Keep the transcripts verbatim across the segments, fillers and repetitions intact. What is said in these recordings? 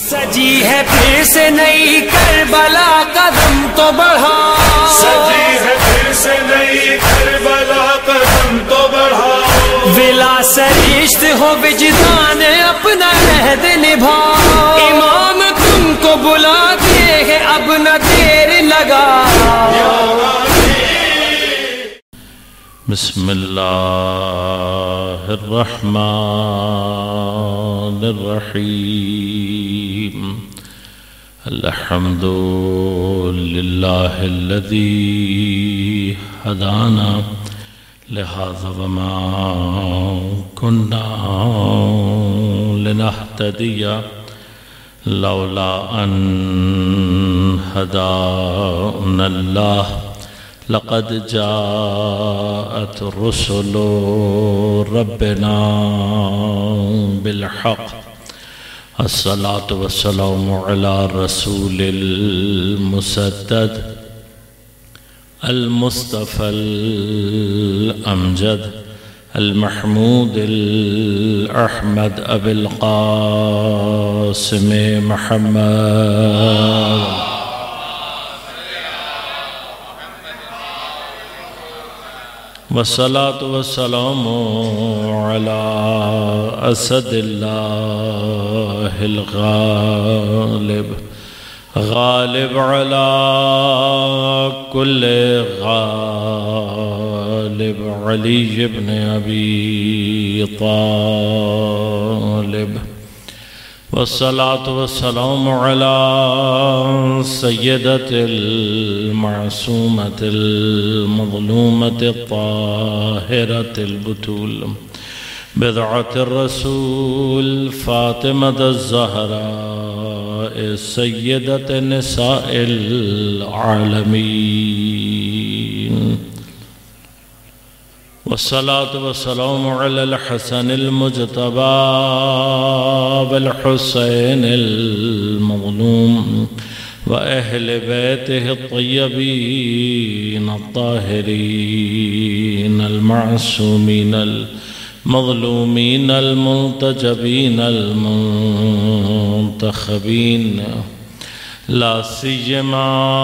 सजी है फिर से नई करबला, कदम तो बढ़ा। सजी है फिर से नई करबला, कदम तो बढ़ाओ। विला सरिश्त हो विजदान अपना रहद निभाओ। इमाम तुमको बुलाते हैं अब न देर लगा। बिस्मिल्लाहिर्रहमानिर्रहीम। अल्हम्दुलिल्लाहिल्लज़ी हदाना लिहाज़ा वमा कुन्ना लिनहतदिया लौला अन हदानल्लाह लक़द जाअत रुसुलु रब्बिना बिलहक़। अस्सलातु वस्सलामु अला रसूलिल मुसद्दद अल मुस्तफ़ल अमजद अल महमूदिल अहमद अबिल क़ासिम मुहम्मद। वस्सलातु वस्सलामु अला असदिल्लाहिल गालिब गालिब अला कुल्ले गालिब अली इब्न अबी तालिब। वस्सलातु वस्सलामु अला सय्यदतिल मासूमतिल मज़लूमतित ताहिरतिल बुतूल बिदअतिर रसूल फातिमतुज़ ज़हरा सय्यदत निसाइल आलमीन। वस्सलातु वस्सलामु अलल हसनिल मुज्तबा वल हुसैनिल मज़लूम व अहले बैतिहि अत्तय्यबीन अत्ताहिरीन अल मासूमीन अल मज़लूमीन अल मुंतजबीन अल मुंतखबीन ला सियमा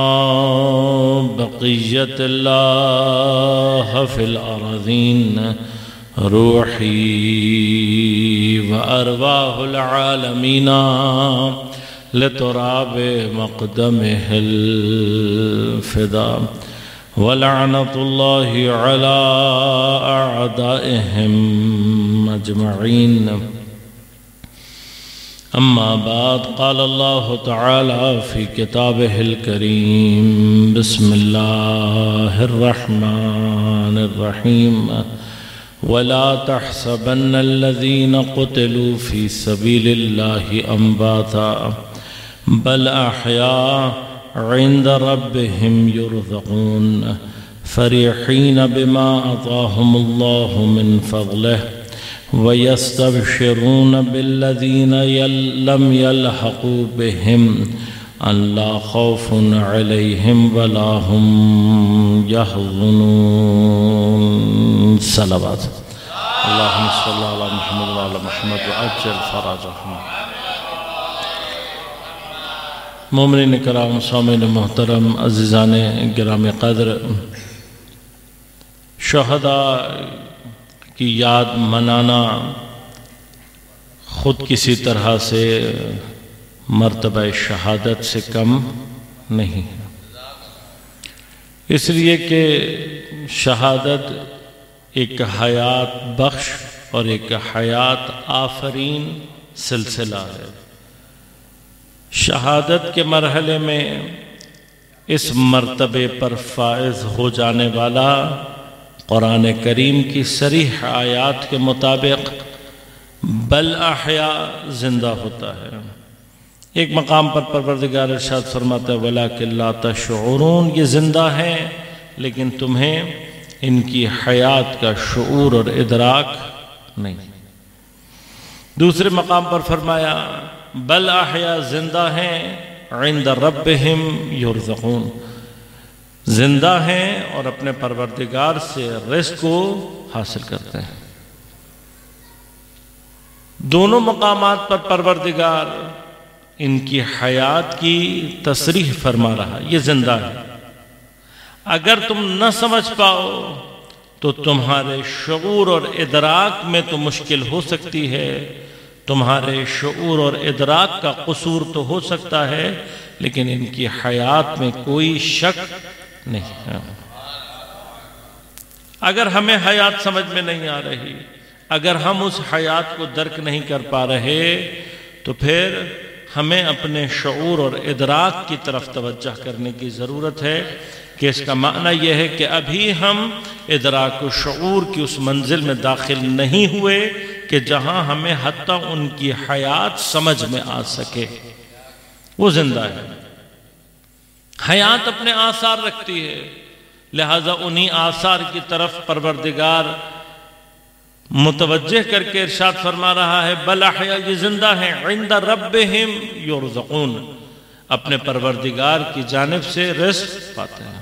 बक़िय्यतिल्लाह फ़िल अर्ज़ीन रूही व अरवाहुल आलमीना लितुराबि मक़दमिहिल फ़िदा व लअनतुल्लाहि अला अअदाइहिम अजमईन। अम्मा बाद क़ाल अल्लाहु तआला फ़ी किताबिहिल करीम बिस्मिल्लाहिर्रहमानिर्रहीम वला तहसबन्नल्लज़ीना क़ुतिलू फ़ी सबीलिल्लाहि अम्वाता बल अहया इंद रब्बिहिम युरज़क़ून फ़रीहीन बिमा अताहुमुल्लाहु मिन फ़ज़लिहि वयस्तबशिरून बिल्लज़ीना लम यल्हक़ू बिहिम अल्ला खौफ़ुन अलैहिम वला हुम यहज़नून। सलावत अल्लाहुम्मा सल्लि अला मुहम्मद व अला मुहम्मद व अज्जिल फ़रजहुम। मोमिनीन किराम, सामीन मोहतरम, अज़ीज़ाने गिराम क़द्र, शुहदा की याद मनाना ख़ुद किसी तरह से मर्तबा शहादत से कम नहीं है, इसलिए कि शहादत एक हयात बख्श और एक हयात आफरीन सिलसिला है। शहादत के मरहले में इस मर्तबे पर फाइज हो जाने वाला कुरान करीम की सरीह आयात के मुताबिक बल अहया जिंदा होता है। एक मकाम पर परवरदिगार इरशाद फरमाता है वलाकिन ला तशऊरून, ये जिंदा हैं लेकिन तुम्हें इनकी हयात का शऊर और इदराक नहीं। दूसरे मकाम पर फरमाया बल अहया, जिंदा हैं इंद रब्बिहिम युरज़क़ून, जिंदा हैं और अपने परवरदिगार से रिज़्क़ को हासिल करते हैं। दोनों मकामात पर परवरदिगार इनकी हयात की तसरीह फरमा रहा, ये जिंदा है। अगर तुम न समझ पाओ तो तुम्हारे शऊर और इदराक में तो मुश्किल हो सकती है, तुम्हारे शऊर और इदराक का कसूर तो हो सकता है, लेकिन इनकी हयात में कोई शक नहीं है। अगर हमें हयात समझ में नहीं आ रही, अगर हम उस हयात को दर्क नहीं कर पा रहे, तो फिर हमें अपने शऊर और इदराक की तरफ तवज्जह करने की ज़रूरत है कि इसका माना यह है कि अभी हम इदराक व शऊर की उस मंजिल में दाखिल नहीं हुए कि जहां हमें हत्ता उनकी हयात समझ में आ सके। वो जिंदा है, हयात अपने आसार रखती है, लिहाजा उन्हीं आसार की तरफ परवरदिगार मुतवज्जह करके इरशाद फरमा रहा है, बल अहया, ये जिंदा है, इंदा रब्बिहिम युरज़क़ून, अपने परवरदिगार की जानिब से रिज़्क़ पाते हैं।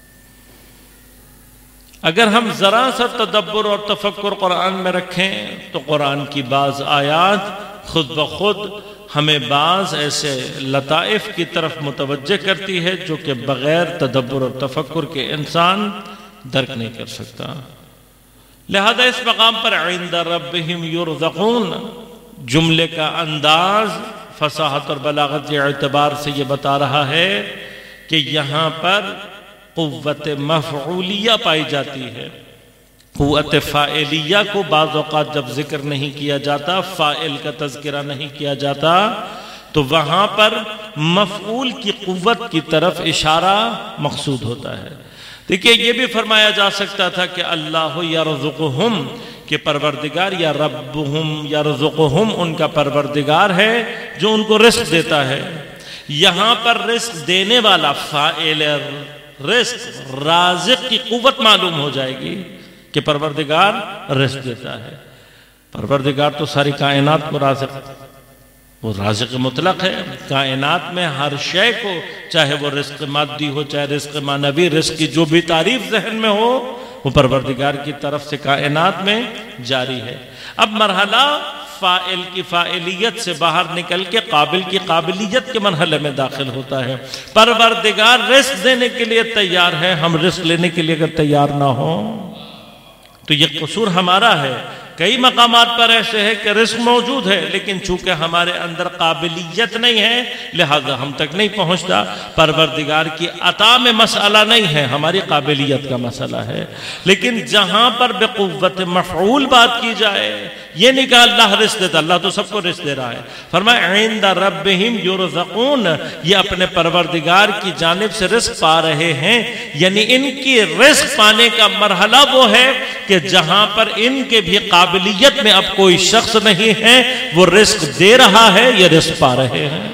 अगर हम जरा सा तदब्बुर और तफक्कुर कुरान में रखें तो कुरान की बाज आयात खुद ब खुद हमें बाज ऐसे लताइफ की तरफ मुतवज्जह करती है जो कि बगैर तदब्बुर और तफक्कुर के इंसान दर्क नहीं कर सकता। लिहाजा इस मकाम पर इंदा रब्बिहिम युरज़क़ून जुमले का अंदाज फसाहत और बलागत के एतबार से ये बता रहा है कि यहाँ पर कुव्वत मफ़ऊलिया पाई जाती है। कुव्वत फ़ाइलिया को बाज़ औक़ात जब जिक्र नहीं किया जाता, फ़ाइल का तज़किरा नहीं किया जाता, तो वहाँ पर मफ़ऊल की कुव्वत की तरफ इशारा मक़सूद होता है। देखिए, ये भी फरमाया जा सकता था कि अल्लाह यरज़ुक़ुहुम, कि परवरदिगार या रब्बुहुम यरज़ुक़ुहुम, उनका परवरदिगार है जो उनको रिज़्क़ देता है। यहाँ पर रिज़्क़ देने वाला फ़ाइल, रिज़्क़ राज़िक़ की कुव्वत मालूम हो जाएगी कि परवरदिगार रिज़्क़ देता है। परवरदिगार तो सारी कायनात को राज़िक़, वो राज़िक़ मुतलक है, कायनात में हर शय को, चाहे वो रिज़्क़ मादी हो चाहे रिज़्क़ मानवी, रिज़्क़ की जो भी तारीफ जहन में हो वो परवरदिगार की तरफ से कायनात में जारी है। अब मरहला फ़ाइल की फ़ाइलियत से बाहर निकल के काबिल की काबिलियत के मरहले में दाखिल होता है। परवरदिगार रिज़्क़ देने के लिए तैयार है, हम रिज़्क़ लेने के लिए अगर तैयार ना हो तो ये कसूर हमारा है। कई मकामात पर ऐसे है कि रिज़्क़ मौजूद है, लेकिन चूंकि हमारे अंदर काबिलियत नहीं है लिहाजा हम तक नहीं पहुंचता। परवरदिगार की अता में मसला नहीं है, हमारी काबिलियत का मसला है। लेकिन जहां पर बेकुव्वत मफ़ऊल बात की जाए, ये नहीं कहा अल्लाह रिज़्क़ देता, अल्लाह तो सबको रिज़्क़ दे रहा है। फरमाया इंदा रब्बिहिम युरज़क़ून, ये अपने परवरदिगार की जानिब से रिज़्क़ पा रहे हैं, यानी इनकी रिज़्क़ पाने का मरहला वो है कि जहां पर इनके भी काबिलियत में अब कोई शख्स नहीं है, वो रिज़्क़ दे रहा है, ये रिज़्क़ पा रहे हैं।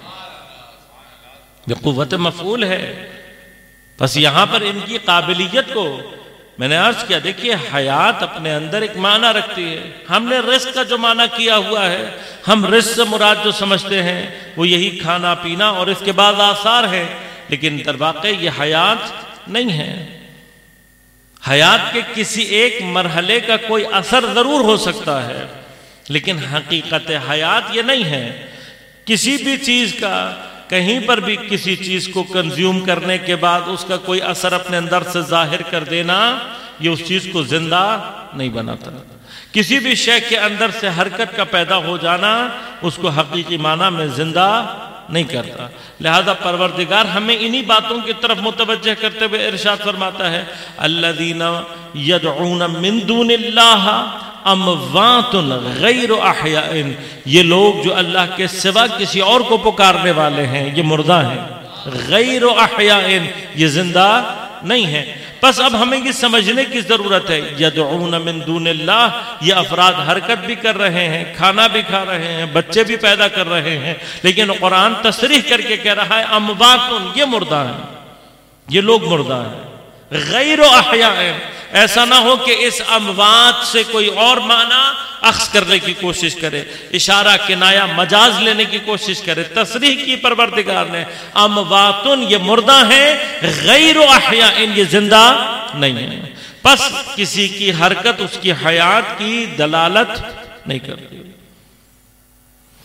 ये कुव्वत मफ़ऊल है। बस यहां पर इनकी काबिलियत को मैंने अर्ज किया। देखिए, हयात अपने अंदर एक माना रखती है। हमने रिज़्क़ का जो माना किया हुआ है, हम रिज़्क़ से मुराद जो समझते हैं वो यही खाना पीना और इसके बाद आसार है, लेकिन दरवाक़े ये हयात नहीं है। हयात के किसी एक मरहले का कोई असर जरूर हो सकता है, लेकिन हकीकत हयात ये नहीं है। किसी भी चीज का, कहीं पर भी किसी चीज को कंज्यूम करने के बाद उसका कोई असर अपने अंदर से जाहिर कर देना, ये उस चीज को जिंदा नहीं बनाता। किसी भी शय के अंदर से हरकत का पैदा हो जाना उसको हकीकी माना में जिंदा नहीं करता। लिहाजा परवरदिगार हमें इन्हीं बातों की तरफ मुतवज्जह करते हुए इरशाद फरमाता है, अल्लज़ीना यदऊन मिन दूनिल्लाह अमवातुन गैर अहयाइन, ये लोग जो अल्लाह के सिवा किसी और को पुकारने वाले हैं ये मुर्दा हैं। गैर अहयाइन, ये जिंदा नहीं है। बस अब हमें ये समझने की जरूरत है, यदऊन मिन दूनिल्लाह, ये अफराद हरकत भी कर रहे हैं, खाना भी खा रहे हैं, बच्चे भी पैदा कर रहे हैं, लेकिन कुरान तसरीह करके कह रहा है अमवातुन, ये मुर्दा है, ये लोग मुर्दा हैं। गैर अहयाइन, ऐसा ना हो कि इस अमवात से कोई और माना अख्स करने की कोशिश करे, इशारा किनाया मजाज लेने की कोशिश करे। तसरीह की परवरदिगार ने, अमवातुन, ये मुर्दा है, गैर अहयाइन, ये जिंदा नहीं है। बस किसी की हरकत उसकी हयात की दलालत नहीं करती।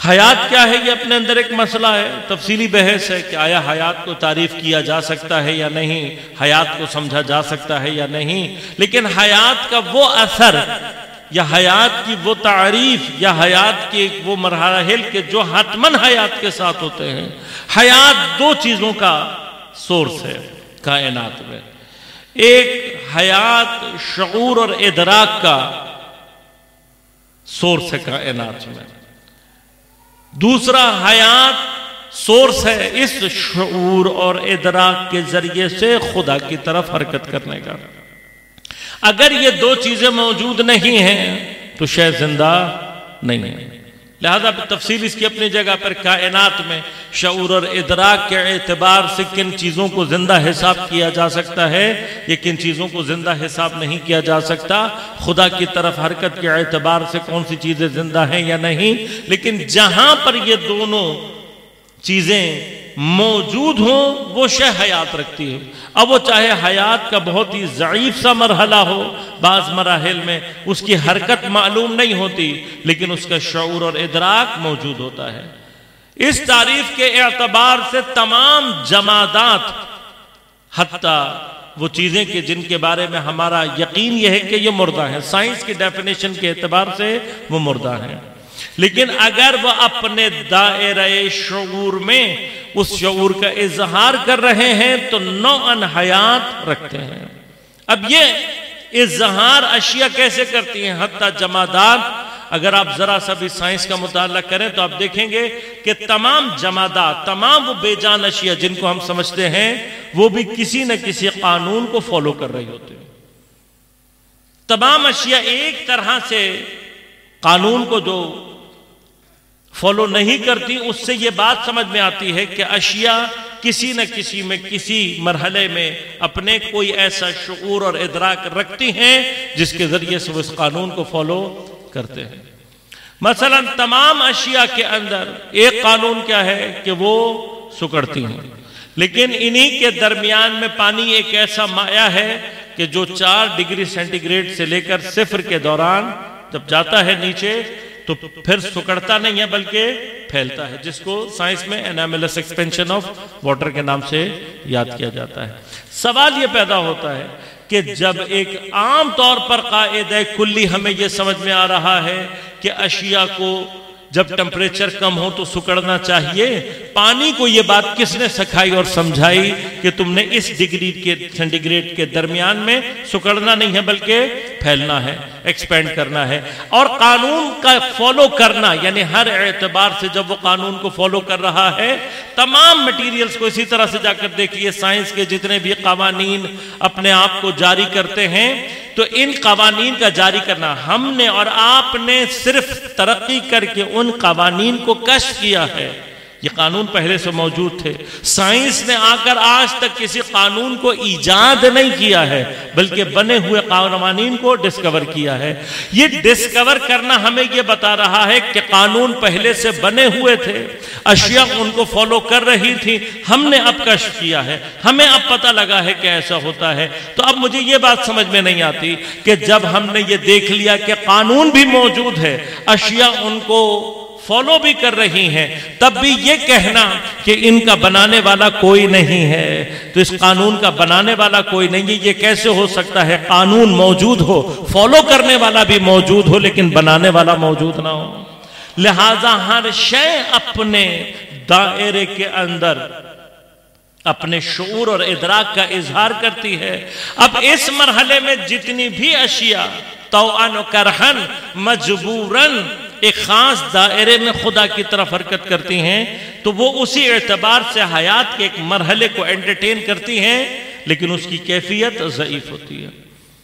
हयात क्या है, ये अपने अंदर एक मसला है, तफसीली बहस है कि आया हयात को तारीफ किया जा सकता है या नहीं, हयात को समझा जा सकता है या नहीं। लेकिन हयात का वो असर या हयात की वो तारीफ या हयात के वो मरहल के जो हतमन हयात के साथ होते हैं, हयात दो चीजों का सोर्स है कायनात में। एक हयात शऊर और इदराक का सोर्स है कायनात में, दूसरा हयात सोर्स है इस शऊर और इदराक के जरिए से खुदा की तरफ हरकत करने का। अगर ये दो चीजें मौजूद नहीं हैं तो शय जिंदा नहीं है। लिहाजा तफसील इसकी अपनी जगह पर, कायनात में शऊर और इदराक के एतबार से किन चीज़ों को जिंदा हिसाब किया जा सकता है, ये किन चीज़ों को जिंदा हिसाब नहीं किया जा सकता। खुदा की तरफ हरकत के एतबार से कौन सी चीज़ें जिंदा हैं या नहीं। लेकिन जहां पर ये दोनों चीज़ें मौजूद हों वो शय हयात रखती है। अब वो चाहे हयात का बहुत ही ज़ईफ सा मरहला हो, बाज़ मराहिल में उसकी हरकत मालूम नहीं होती लेकिन उसका शऊर और इदराक मौजूद होता है। इस तारीफ के एतबार से तमाम जमादात, हत्ता वो चीज़ें कि जिनके बारे में हमारा यकीन यह है कि ये मुर्दा है, साइंस की डेफिनेशन के एतबार से वो मुर्दा है, लेकिन अगर वह अपने दायरे शऊर में उस शऊर का इजहार कर रहे हैं तो नौअन हयात रखते हैं। अब ये इजहार अशिया कैसे करती हैं, हत्ता जमादात। अगर आप जरा सा भी साइंस का मुताला करें तो आप देखेंगे कि तमाम जमादात, तमाम वो बेजान अशिया जिनको हम समझते हैं, वो भी किसी न किसी कानून को फॉलो कर रही होती है। तमाम अशिया एक तरह से कानून को जो फॉलो नहीं करती, उससे ये बात समझ में आती है कि अशिया किसी न किसी में, किसी मरहले में अपने कोई ऐसा शऊर और इदराक रखती हैं जिसके जरिए से वो इस कानून को फॉलो करते हैं। मसलन तमाम अशिया के अंदर एक कानून क्या है कि वो सुकड़ती हैं, लेकिन इन्हीं के दरमियान में पानी एक ऐसा माया है कि जो चार डिग्री सेंटीग्रेड से लेकर सिफर के दौरान जब जाता है नीचे तो फिर सुकड़ता नहीं है बल्कि फैलता है, जिसको साइंस में एनामेलस एक्सपेंशन ऑफ वाटर के नाम से याद किया जाता है। सवाल यह पैदा होता है कि जब एक आम तौर पर कायदा कुल्ली हमें यह समझ में आ रहा है कि अशिया को जब टेम्परेचर कम हो तो सुकड़ना चाहिए, पानी को यह बात किसने सिखाई और समझाई कि तुमने इस डिग्री के सेंटीग्रेड के दरमियान में सुकड़ना नहीं है बल्कि फैलना है, एक्सपेंड करना है। और कानून का फॉलो करना, यानी हर एतबार से जब वो कानून को फॉलो कर रहा है, तमाम मटीरियल्स को इसी तरह से जाकर देखिए, साइंस के जितने भी कवानीन अपने आप को जारी करते हैं, तो इन कवानीन का जारी करना, हमने और आपने सिर्फ तरक्की करके उन कवानीन को कश्फ किया है। ये कानून पहले से मौजूद थे। साइंस ने आकर आज तक किसी कानून को ईजाद नहीं किया है बल्कि बने हुए कानून को डिस्कवर किया है। ये डिस्कवर करना हमें ये बता रहा है कि कानून पहले से बने हुए थे, अशिया उनको फॉलो कर रही थी, हमने अब कश्फ किया है, हमें अब पता लगा है कि ऐसा होता है। तो अब मुझे ये बात समझ में नहीं आती कि जब हमने ये देख लिया कि कानून भी मौजूद है, अशिया उनको फॉलो भी कर रही हैं, तब भी ये कहना कि इनका बनाने वाला कोई नहीं है, तो इस कानून का बनाने वाला कोई नहीं है, ये कैसे हो सकता है? कानून मौजूद हो, फॉलो करने वाला भी मौजूद हो, लेकिन बनाने वाला मौजूद ना हो। लिहाजा हर शय अपने दायरे के अंदर अपने शऊर और इदराक का इजहार करती है। अब इस मरहले में जितनी भी अशिया तौअन करहन मजबूरन एक खास दायरे में खुदा की तरफ हरकत करती हैं, तो वो उसी एतबार से हयात के एक मरहले को एंटरटेन करती हैं, लेकिन उसकी कैफियत ज़ईफ होती है।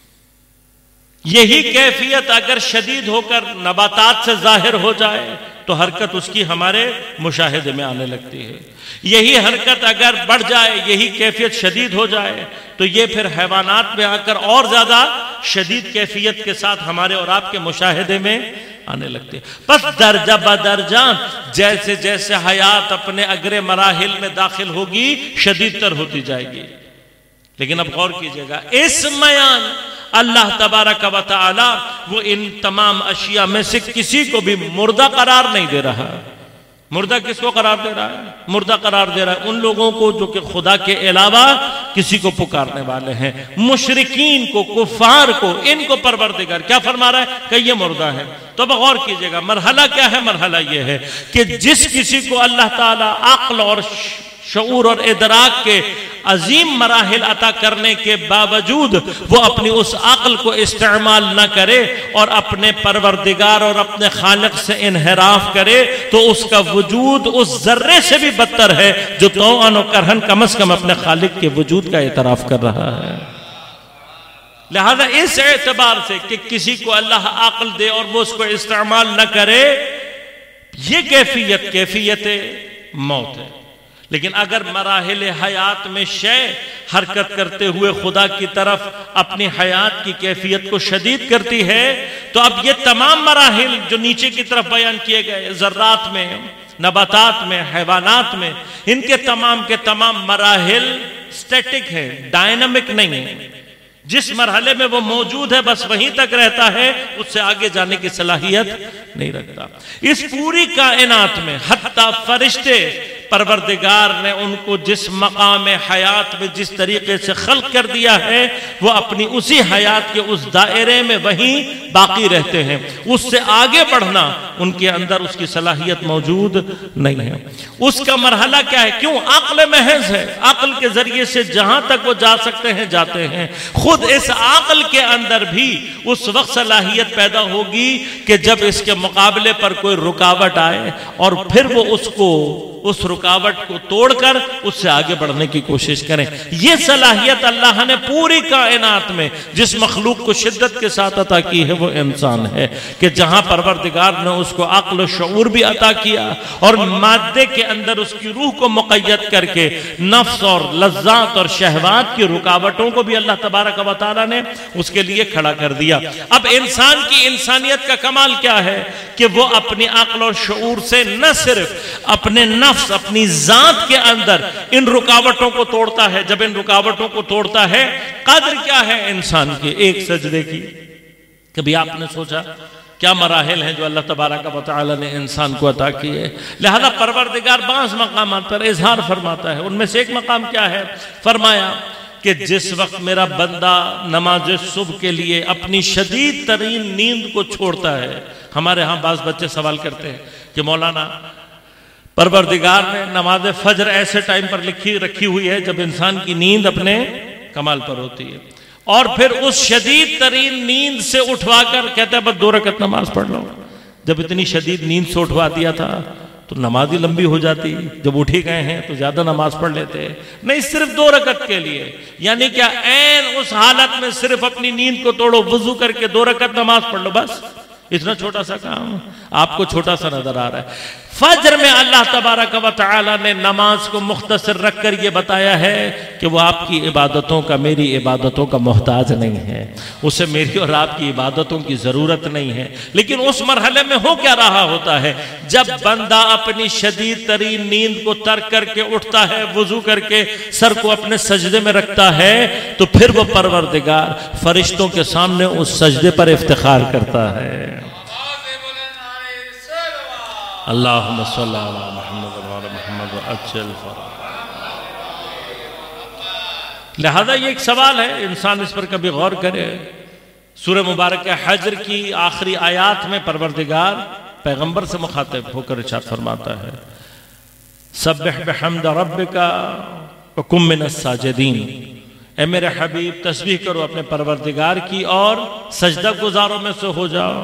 यही कैफियत अगर शदीद होकर नबातात से जाहिर हो जाए तो हरकत उसकी हमारे मुशाहिदे में आने लगती है। यही हरकत अगर बढ़ जाए, यही कैफियत शदीद हो जाए, तो ये फिर हैवानात में आकर और ज्यादा शदीद कैफियत के साथ हमारे और आपके मुशाहिदे में आने लगते हैं। बस दर्जा बदर्जा जैसे जैसे हयात अपने अगरे मराहिल में दाखिल होगी, शदीद तर होती जाएगी। लेकिन अब गौर कीजिएगा, इस मयान अल्लाह तबारक व तआला वो इन तमाम अशिया में से किसी को भी मुर्दा करार नहीं दे रहा। मुर्दा किसको करार दे रहा है? मुर्दा करार दे रहा है उन लोगों को जो कि खुदा के अलावा किसी को पुकारने वाले हैं, मुशरिकीन को, कुफार को, इनको परवरदिगार क्या फरमा रहा है कि ये मुर्दा है। तो अब गौर कीजिएगा, मरहला क्या है? मरहला ये है कि जिस किसी को अल्लाह ताला अक्ल और शऊर और इदराक के अजीम मराहिल अता करने के बावजूद वो अपनी उस अक्ल को इस्तेमाल न करे और अपने परवरदिगार और अपने खालिक से इनहराफ करे, तो उसका वजूद उस जर्रे से भी बदतर है जो तौअन और करहन कम अज कम अपने खालिक के वजूद का इतराफ कर रहा है। लिहाजा इस एतबार से कि किसी को अल्लाह अक्ल दे और वो उसको इस्तेमाल न करे, ये कैफियत कैफियत मौत है। लेकिन अगर मराहिल हयात में शय हरकत करते हुए खुदा की तरफ अपनी हयात की कैफियत को शदीद करती है, तो अब ये तमाम मराहिल जो नीचे की तरफ बयान किए गए, ज़र्रात में, नबातात में, हैवानात में, इनके तमाम के तमाम मराहिल स्टैटिक है, डायनामिक नहीं है। जिस मरहले में वो मौजूद है बस वहीं तक रहता है, उससे आगे जाने की सलाहियत नहीं रखता। इस पूरी कायनात में हत्ता फरिश्ते परवरदिगार ने उनको जिस मकाम हयात में जिस तरीके से खल्क कर दिया है, वो अपनी उसी हयात के उस दायरे में वहीं बाकी रहते हैं। उससे आगे बढ़ना उनके अंदर उसकी सलाहियत मौजूद नहीं है। उसका मरहला क्या है? क्यों? अक्ल महज है, अक्ल के जरिए से जहां तक वो जा सकते हैं जाते हैं। खुद इस अक्ल के अंदर भी उस वक्त सलाहियत पैदा होगी कि जब इसके मुकाबले पर कोई रुकावट आए और फिर वो उसको उस रुकावट को तोड़कर उससे आगे बढ़ने की कोशिश करें। यह सलाहियत अल्लाह ने पूरी कायनात में जिस मखलूक को शिद्दत के साथ अता की है वो इंसान है, कि जहां परवरदिगार ने उसको अक्ल शऊर भी अता किया और मादे के अंदर उसकी रूह को मुक़य्यद करके नफ्स और लज्जात और शहवात की रुकावटों को भी अल्लाह तबारक व तआला ने उसके लिए खड़ा कर दिया। अब इंसान की इंसानियत का कमाल क्या है कि वो अपनी अक्ल और शऊर से न सिर्फ अपने नफ्स, अपनी जात के अंदर इन रुकावटों को तोड़ता है। जब इन रुकावटों को तोड़ता है, कदर क्या है इंसान के एक सजदे की? कभी आपने सोचा क्या मराहिल हैं जो अल्लाह तबारक व तआला ने इंसान को अता किए? लिहाजा परवरदिगार बाज़ मकामात पर इजहार फरमाता है। उनमें से एक मकाम क्या है? फरमाया कि जिस वक्त मेरा बंदा नमाज सुबह के लिए अपनी शदीद तरीन नींद को छोड़ता है। हमारे यहाँ बाज़ बच्चे सवाल करते हैं कि मौलाना, परवरदिगार ने नमाज फजर ऐसे टाइम पर लिखी रखी हुई है जब इंसान की नींद अपने कमाल पर होती है, और फिर उस शदीद तरीन नींद से उठवाकर कहते हैं बस दो रकत नमाज पढ़ लो। जब इतनी शदीद नींद से उठवा दिया था तो नमाज ही लंबी हो जाती, जब उठ ही गए हैं तो ज्यादा नमाज पढ़ लेते। नहीं, सिर्फ दो रकत के लिए, यानी क्या ऐन उस हालत में सिर्फ अपनी नींद को तोड़ो, वुजू करके दो रकत नमाज पढ़ लो, बस इतना छोटा सा काम आपको छोटा सा नजर आ रहा है। फजर में अल्लाह तबारक व तआला ने नमाज को मुख्तसर रखकर यह बताया है कि वह आपकी इबादतों का, मेरी इबादतों का मोहताज नहीं है, उसे मेरी और आपकी इबादतों की जरूरत नहीं है। लेकिन उस मरहले में हो क्या रहा होता है? जब बंदा अपनी शदीद तरीन नींद को तर्क करके उठता है, वुजू करके सर को अपने सजदे में रखता है, तो फिर वो परवरदिगार फरिश्तों के सामने उस सजदे पर इफ्तिखार करता है। अल्लाहुम्मा सल्ली अला मुहम्मद व अला मुहम्मद व अज्जल फरज। लिहाजा ये एक सवाल है, इंसान इस पर कभी गौर करे। सूरह मुबारक हज्र की आखिरी आयात में परवरदिगार पैगंबर से मुखातिब होकर इरशाद फरमाता है, सब्बिह बिहम्द रब्बिका व कुम मिनस साजिदीन। ए मेरे हबीब, तस्बीह करो अपने परवरदिगार की और सजदा गुजारों में से हो जाओ।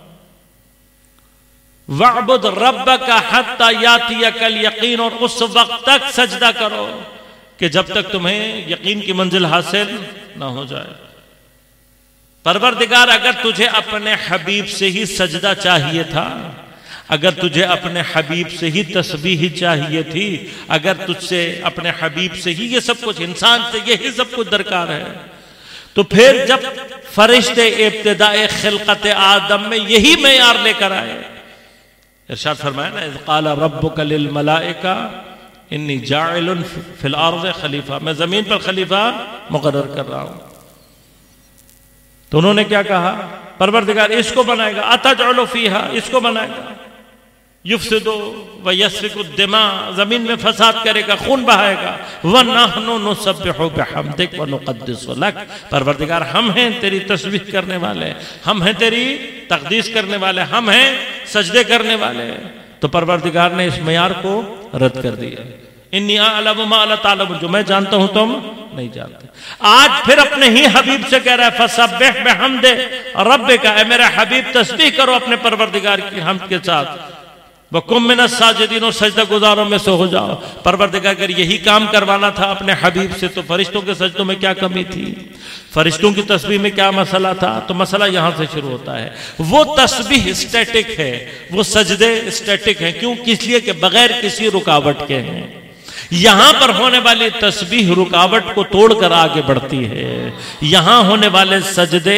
वअबुद रब्बका हत्ता यातियकल यकीन, और उस वक्त तक सजदा करो कि जब तक तुम्हें यकीन की मंजिल हासिल ना हो जाए। परवरदिगार, अगर तुझे अपने हबीब से ही सजदा चाहिए था, अगर तुझे अपने हबीब से ही तस्बीह चाहिए थी, अगर तुझसे अपने हबीब से ही ये सब कुछ, इंसान से यही सब कुछ दरकार है, तो फिर जब फरिश्ते इब्तिदाए खिलकत आदम में यही मेयार लेकर आए, इरशाद फरमाया ना, इज़ क़ाला रब्बुका लिल मलाइका इन्नी जाइलुन फिल अर्ज़ खलीफा, मैं जमीन पर खलीफा मुकर्रर कर रहा हूं। तो उन्होंने क्या कहा? परवरदिगार इसको बनाएगा, अतजअलु फीहा, इसको बनाएगा। युफ्सिदु व यस्फिकु दिमा, जमीन में फसाद करेगा, खून बहाएगा। व नहनु नुसब्बिहु बिहम्दिक व नुक़द्दिसु लक, परवरदिगार हम हैं तेरी तस्बीह करने वाले, हम हैं तेरी तक़दीस करने वाले, हम हैं सजदे करने वाले। तो परवरदिगार ने इस मयार को रद्द कर दिया। इन्नी अअलमु मा ला तालमून, जो मैं जानता हूं तुम नहीं जानते। आज फिर अपने ही हबीब से कह रहा है फसब्बिह बिहम्दि रब्बिका, ऐ मेरा हबीब तस्बीह करो अपने परवरदिगार की हमद के साथ। वकुम मिनस साजिदीन, और सजदा गुजारों में से हो जाओ। परवरदिगार अगर यही काम करवाना था अपने हबीब से तो फरिश्तों के सजदों में क्या कमी थी, फरिश्तों की तस्बीह में क्या मसला था? तो मसला यहां से शुरू होता है। वो तस्बीह स्टैटिक है, वो सजदे स्टैटिक हैं। क्यों? इसलिए कि बगैर किसी रुकावट के हैं। यहां पर होने वाली तस्बीह रुकावट को तोड़कर आगे बढ़ती है। यहां होने वाले सजदे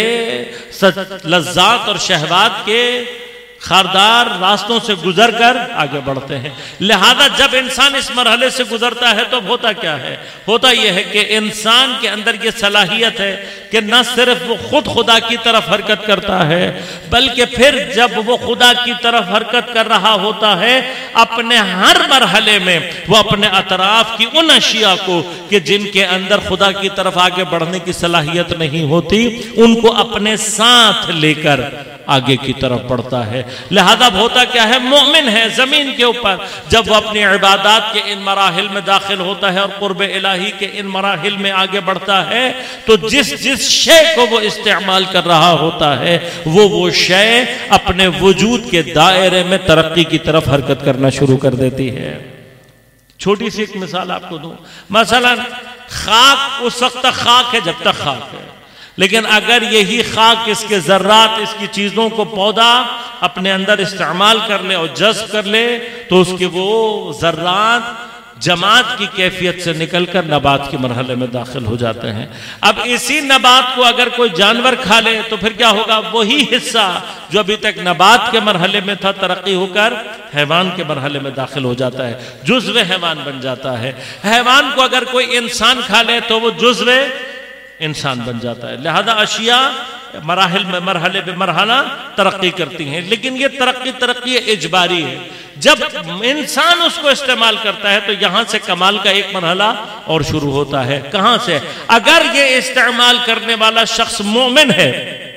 लज्जात और शहवात के खारदार रास्तों से गुजर कर आगे बढ़ते हैं। लिहाजा जब इंसान इस मरहले से गुजरता है तो होता क्या है? होता यह है कि इंसान के अंदर यह सलाहियत है कि न सिर्फ वो खुद खुदा की तरफ हरकत करता है, बल्कि फिर जब वो खुदा की तरफ हरकत कर रहा होता है, अपने हर मरहले में वो अपने अतराफ की उन अशिया को कि जिनके अंदर खुदा की तरफ आगे बढ़ने की सलाहियत नहीं होती, उनको अपने साथ लेकर आगे की तरफ बढ़ता है। लिहाजा होता क्या है? मोमिन है जमीन के ऊपर, जब वो अपनी इबादत के इन मराहिल में दाखिल होता है और कुर्ब इलाही के इन मराहिल में आगे बढ़ता है, तो जिस जिस शय को वो इस्तेमाल कर रहा होता है वो वो शय अपने वजूद के दायरे में तरक्की की तरफ हरकत करना शुरू कर देती है। छोटी सी एक मिसाल आपको दूं। मसलन खाक उस वक्त खाक है जब तक खाक है, लेकिन अगर यही खाक इसके जर्रात, इसकी चीजों को पौधा अपने अंदर इस्तेमाल कर ले और जज्ब कर ले, तो उसके वो जर्रात जमात की कैफियत से निकलकर नबात के मरहले में दाखिल हो जाते हैं। अब इसी नबात को अगर कोई जानवर खा ले तो फिर क्या होगा? वही हिस्सा जो अभी तक नबात के मरहले में था, तरक्की होकर हैवान के मरहले में दाखिल हो जाता है, जुज़्व हैवान बन जाता है। हैवान को अगर कोई इंसान खा ले तो वो जुज़्व इंसान बन जाता है। लिहाजा अशिया मराहिल में मरहले पे मरहला तरक्की करती हैं, लेकिन ये तरक्की तरक्की इजबारी है। जब इंसान उसको इस्तेमाल करता है तो यहां से कमाल का एक मरहला और शुरू होता है। कहां से? अगर ये इस्तेमाल करने वाला शख्स मोमिन है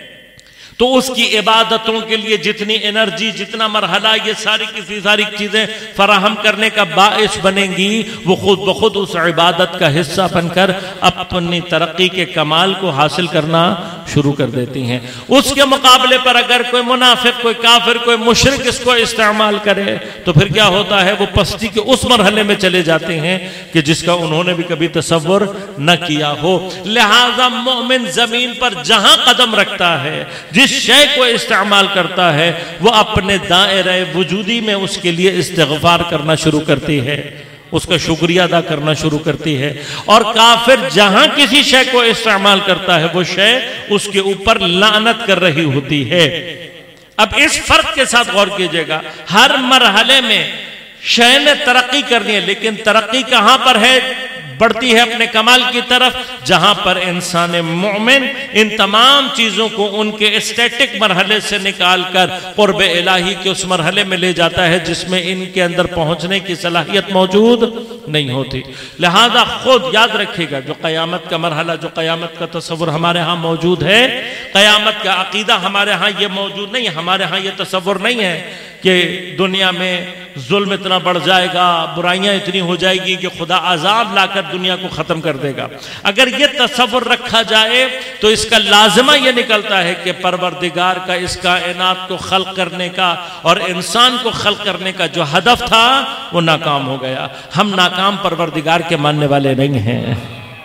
तो उसकी इबादतों के लिए जितनी एनर्जी, जितना मरहला, ये सारी की सारी चीजें फराहम करने का बाइस बनेंगी, वो खुद ब खुद उस इबादत का हिस्सा बनकर अपनी तरक्की के कमाल को हासिल करना शुरू कर देती हैं। उसके मुकाबले पर अगर कोई मुनाफिक, कोई काफिर, कोई मुशरिक इसको इस्तेमाल करे तो फिर क्या होता है? वो पस्ती के उस मरहले में चले जाते हैं कि जिसका उन्होंने भी कभी तसव्वुर न किया हो। लिहाजा मोमिन जमीन पर जहां कदम रखता है, जिस शय को इस्तेमाल करता है, वो अपने दायरे वजूदी में उसके लिए इस्तिग़फ़ार करना शुरू करती है, उसका शुक्रिया अदा करना शुरू करती है। और काफिर जहां किसी शय को इस्तेमाल करता है वो शय उसके ऊपर लानत कर रही होती है। अब इस फर्क के साथ गौर कीजिएगा, हर मरहले में शय ने तरक्की करनी है, लेकिन तरक्की कहां पर है? बढ़ती है अपने कमाल की तरफ, जहां पर इंसान मोमिन इन तमाम चीजों को उनके स्टैटिक मरहले से निकालकर कुर्ब इलाही के उस मरहले में ले जाता है जिसमें इनके अंदर पहुंचने की सलाहियत मौजूद नहीं होती। लिहाजा खुद याद रखिएगा, जो कयामत का मरहला, जो कयामत का तसव्वुर हमारे यहाँ मौजूद है, कयामत का अकीदा हमारे यहाँ ये मौजूद नहीं है। हमारे यहाँ ये तसव्वुर नहीं है कि दुनिया में जुल्म इतना बढ़ जाएगा, बुराइयां इतनी हो जाएगी कि खुदा अजाब लाकर दुनिया को खत्म कर देगा। अगर ये तसव्वुर रखा जाए तो इसका लाजिमा यह निकलता है कि परवरदिगार का इस कायनात को खल्क करने का और इंसान को खल्क करने का जो हदफ था वो नाकाम हो गया। हम नाकाम परवरदिगार के मानने वाले नहीं हैं,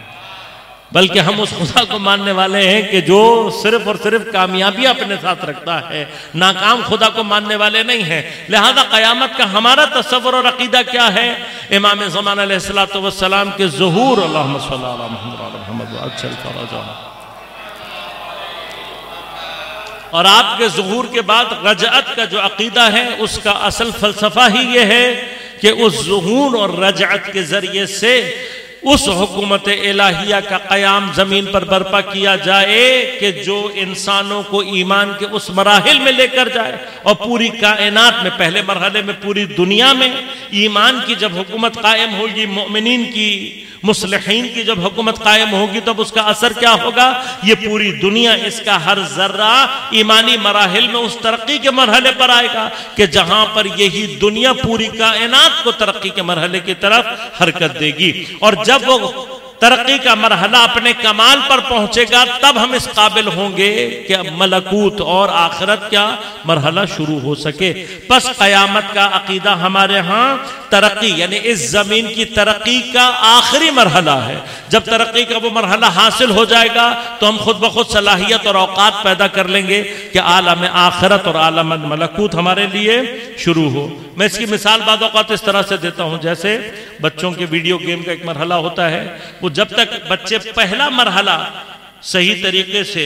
बल्कि हम उस खुदा को मानने वाले हैं कि जो सिर्फ और सिर्फ कामयाबी अपने साथ रखता है, नाकाम खुदा को मानने वाले नहीं हैं। लिहाजा क़यामत का हमारा तसव्वुर और अकीदा क्या है? इमाम ज़मान अलैहिस्सलातु वस्सलाम के ज़ुहूर, अल्लाहुम्मा सल्ली अला मुहम्मद व अज्जल फ़रजहु, और आपके ज़ुहूर के बाद रजअत का जो अकीदा है उसका असल फ़लसफ़ा ही ये है कि उस ज़ुहूर और रजअत के ज़रिए से उस हुकूमत इलाहिया का क़याम ज़मीन पर बर्पा किया जाए कि जो इंसानों को ईमान के उस मराहिल में लेकर जाए और पूरी कायनात में, पहले मरहले में पूरी दुनिया में ईमान की जब हुकूमत कायम होगी, मोमिनीन की, मुस्लिहीन की जब हुकूमत कायम होगी, तब उसका असर क्या होगा? ये पूरी दुनिया, इसका हर जर्रा ईमानी मराहिल में उस तरक्की के मरहले पर आएगा कि जहां पर यही दुनिया पूरी कायनात को तरक्की के मरहले की तरफ हरकत देगी। और जब वो तरक्की का मरहला अपने कमाल पर पहुंचेगा, तब हम इस काबिल होंगे कि मलकूत और आखिरत क्या मरहला शुरू हो सके। बस क़यामत का अकीदा हमारे यहाँ तरक्की, यानी इस जमीन की तरक्की का आखिरी मरहला है। जब तरक्की का वो मरहला हासिल हो जाएगा तो हम खुद ब खुद सलाहियत और औकात पैदा कर लेंगे कि आलम आखिरत और आलम मलकूत हमारे लिए शुरू हो। मैं इसकी मिसाल बाद औकात इस तरह से देता हूँ, जैसे बच्चों के वीडियो गेम का एक मरहला होता है, वो जब तक बच्चे पहला मरहला सही तरीके से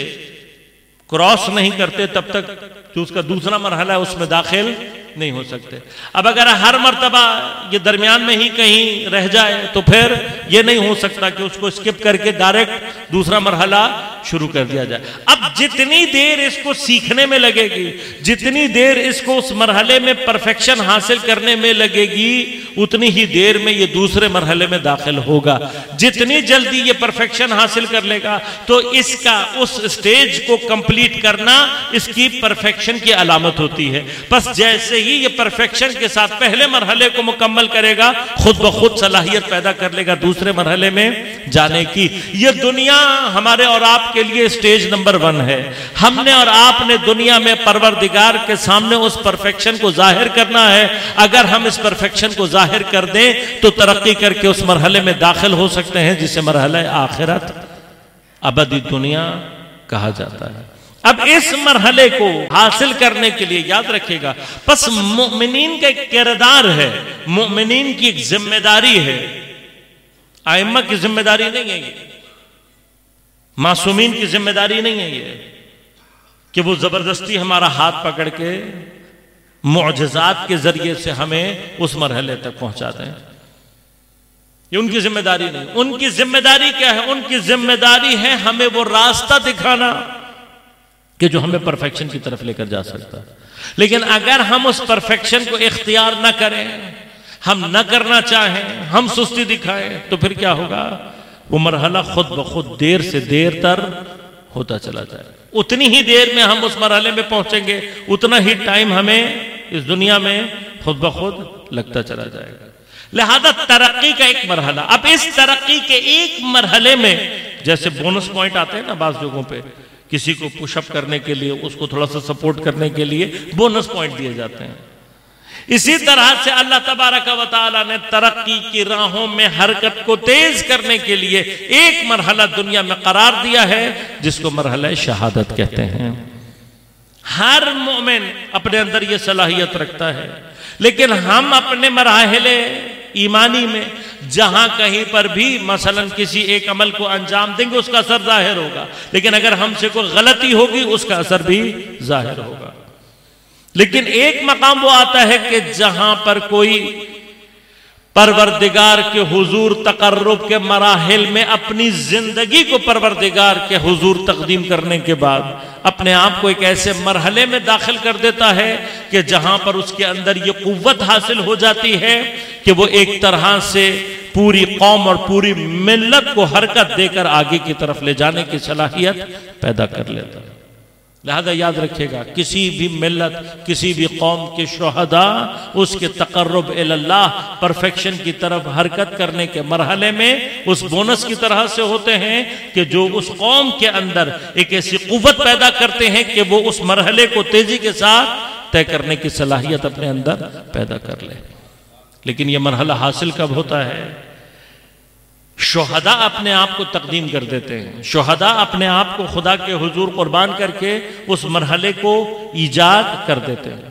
क्रॉस नहीं करते तब तक जो उसका दूसरा मरहला है उसमें दाखिल नहीं हो सकते। अब अगर हर मर्तबा ये दरमियान में ही कहीं रह जाए तो फिर ये नहीं हो सकता कि उसको स्किप करके डायरेक्ट दूसरा मरहला शुरू कर दिया जाए। अब जितनी देर इसको सीखने में लगेगी, जितनी देर इसको उस मरहले में परफेक्शन हासिल करने में लगेगी, उतनी ही देर में ये दूसरे मरहले में दाखिल होगा। जितनी जल्दी ये परफेक्शन हासिल कर लेगा तो इसका उस स्टेज को कंप्लीट करना इसकी परफेक्शन की अलामत होती है। बस जैसे ही ये परफेक्शन के साथ पहले मरहले को मुकम्मल करेगा, खुद ब खुद सलाहियत पैदा कर लेगा दूसरे मरहले में जाने की। ये दुनिया हमारे और आपके लिए स्टेज नंबर वन है। हमने और आपने दुनिया में परवरदिगार के सामने उस परफेक्शन को जाहिर करना है। अगर हम इस परफेक्शन को जाहिर कर दें तो तरक्की करके उस मरहले में दाखिल हो सकते हैं जिसे मरहला आखिरत, अबदी दुनिया कहा जाता है। अब इस मरहले को हासिल करने के लिए याद रखिएगा, बस मोमिनीन का एक किरदार है, मोमिनीन की एक जिम्मेदारी है। आइम्मा की जिम्मेदारी नहीं है ये, मासूमीन की जिम्मेदारी नहीं है ये कि वो जबरदस्ती हमारा हाथ पकड़ के मुअजिज़ात के जरिए से हमें उस मरहले तक पहुंचा दें। ये उनकी जिम्मेदारी नहीं। उनकी जिम्मेदारी क्या है? उनकी जिम्मेदारी है हमें वो रास्ता दिखाना कि जो हमें परफेक्शन की तरफ लेकर जा सकता है। लेकिन अगर हम उस परफेक्शन को इख्तियार न करें, हम न करना चाहें, हम सुस्ती दिखाएं, तो फिर क्या होगा? वो मरहला खुद ब खुद देर से देर तर होता चला जाए। उतनी ही देर में हम उस मरहले में पहुंचेंगे, उतना ही टाइम हमें इस दुनिया में खुद ब खुद लगता चला जाएगा। लिहाजा तरक्की का एक मरहला, अब इस तरक्की के एक मरहले में जैसे बोनस पॉइंट आते हैं ना बाज़ जगहों पे, किसी को पुशअप करने के लिए, उसको थोड़ा सा सपोर्ट करने के लिए बोनस पॉइंट दिए जाते हैं। इसी तरह से अल्लाह तबारक व तआला ने तरक्की की राहों में हरकत को तेज करने के लिए एक मरहला दुनिया में करार दिया है जिसको मरहला शहादत कहते हैं। हर मोमिन अपने अंदर यह सलाहियत रखता है, लेकिन हम अपने मराहले ईमानी में जहां कहीं पर भी मसलन किसी एक अमल को अंजाम देंगे उसका असर जाहिर होगा, लेकिन अगर हमसे कोई गलती होगी उसका असर भी जाहिर होगा। लेकिन एक मकाम वो आता है कि जहां पर कोई परवरदिगार के हुजूर तकर्रुब के मराहिल में अपनी जिंदगी को परवरदिगार के हुजूर तकदीम करने के बाद अपने आप को एक ऐसे मरहले में दाखिल कर देता है कि जहां पर उसके अंदर ये कुव्वत हासिल हो जाती है कि वो एक तरह से पूरी कौम और पूरी मिल्लत को हरकत देकर आगे की तरफ ले जाने की सलाहियत पैदा कर लेता है। लिहाजा याद रखिएगा, किसी भी मिल्लत, किसी भी कौम के शुहदा उसके तकर्रुब इल्लाह, परफेक्शन की तरफ हरकत करने के मरहले में उस बोनस की तरह से होते हैं कि जो उस कौम के अंदर एक ऐसी कुव्वत पैदा करते हैं कि वो उस मरहले को तेजी के साथ तय करने की सलाहियत अपने अंदर पैदा कर ले। लेकिन यह मरहला हासिल कब होता है? शुहदा अपने आप को तकदीम कर देते हैं, शुहदा अपने आप को खुदा के हुजूर कुर्बान करके उस मरहले को ईजाद कर देते हैं।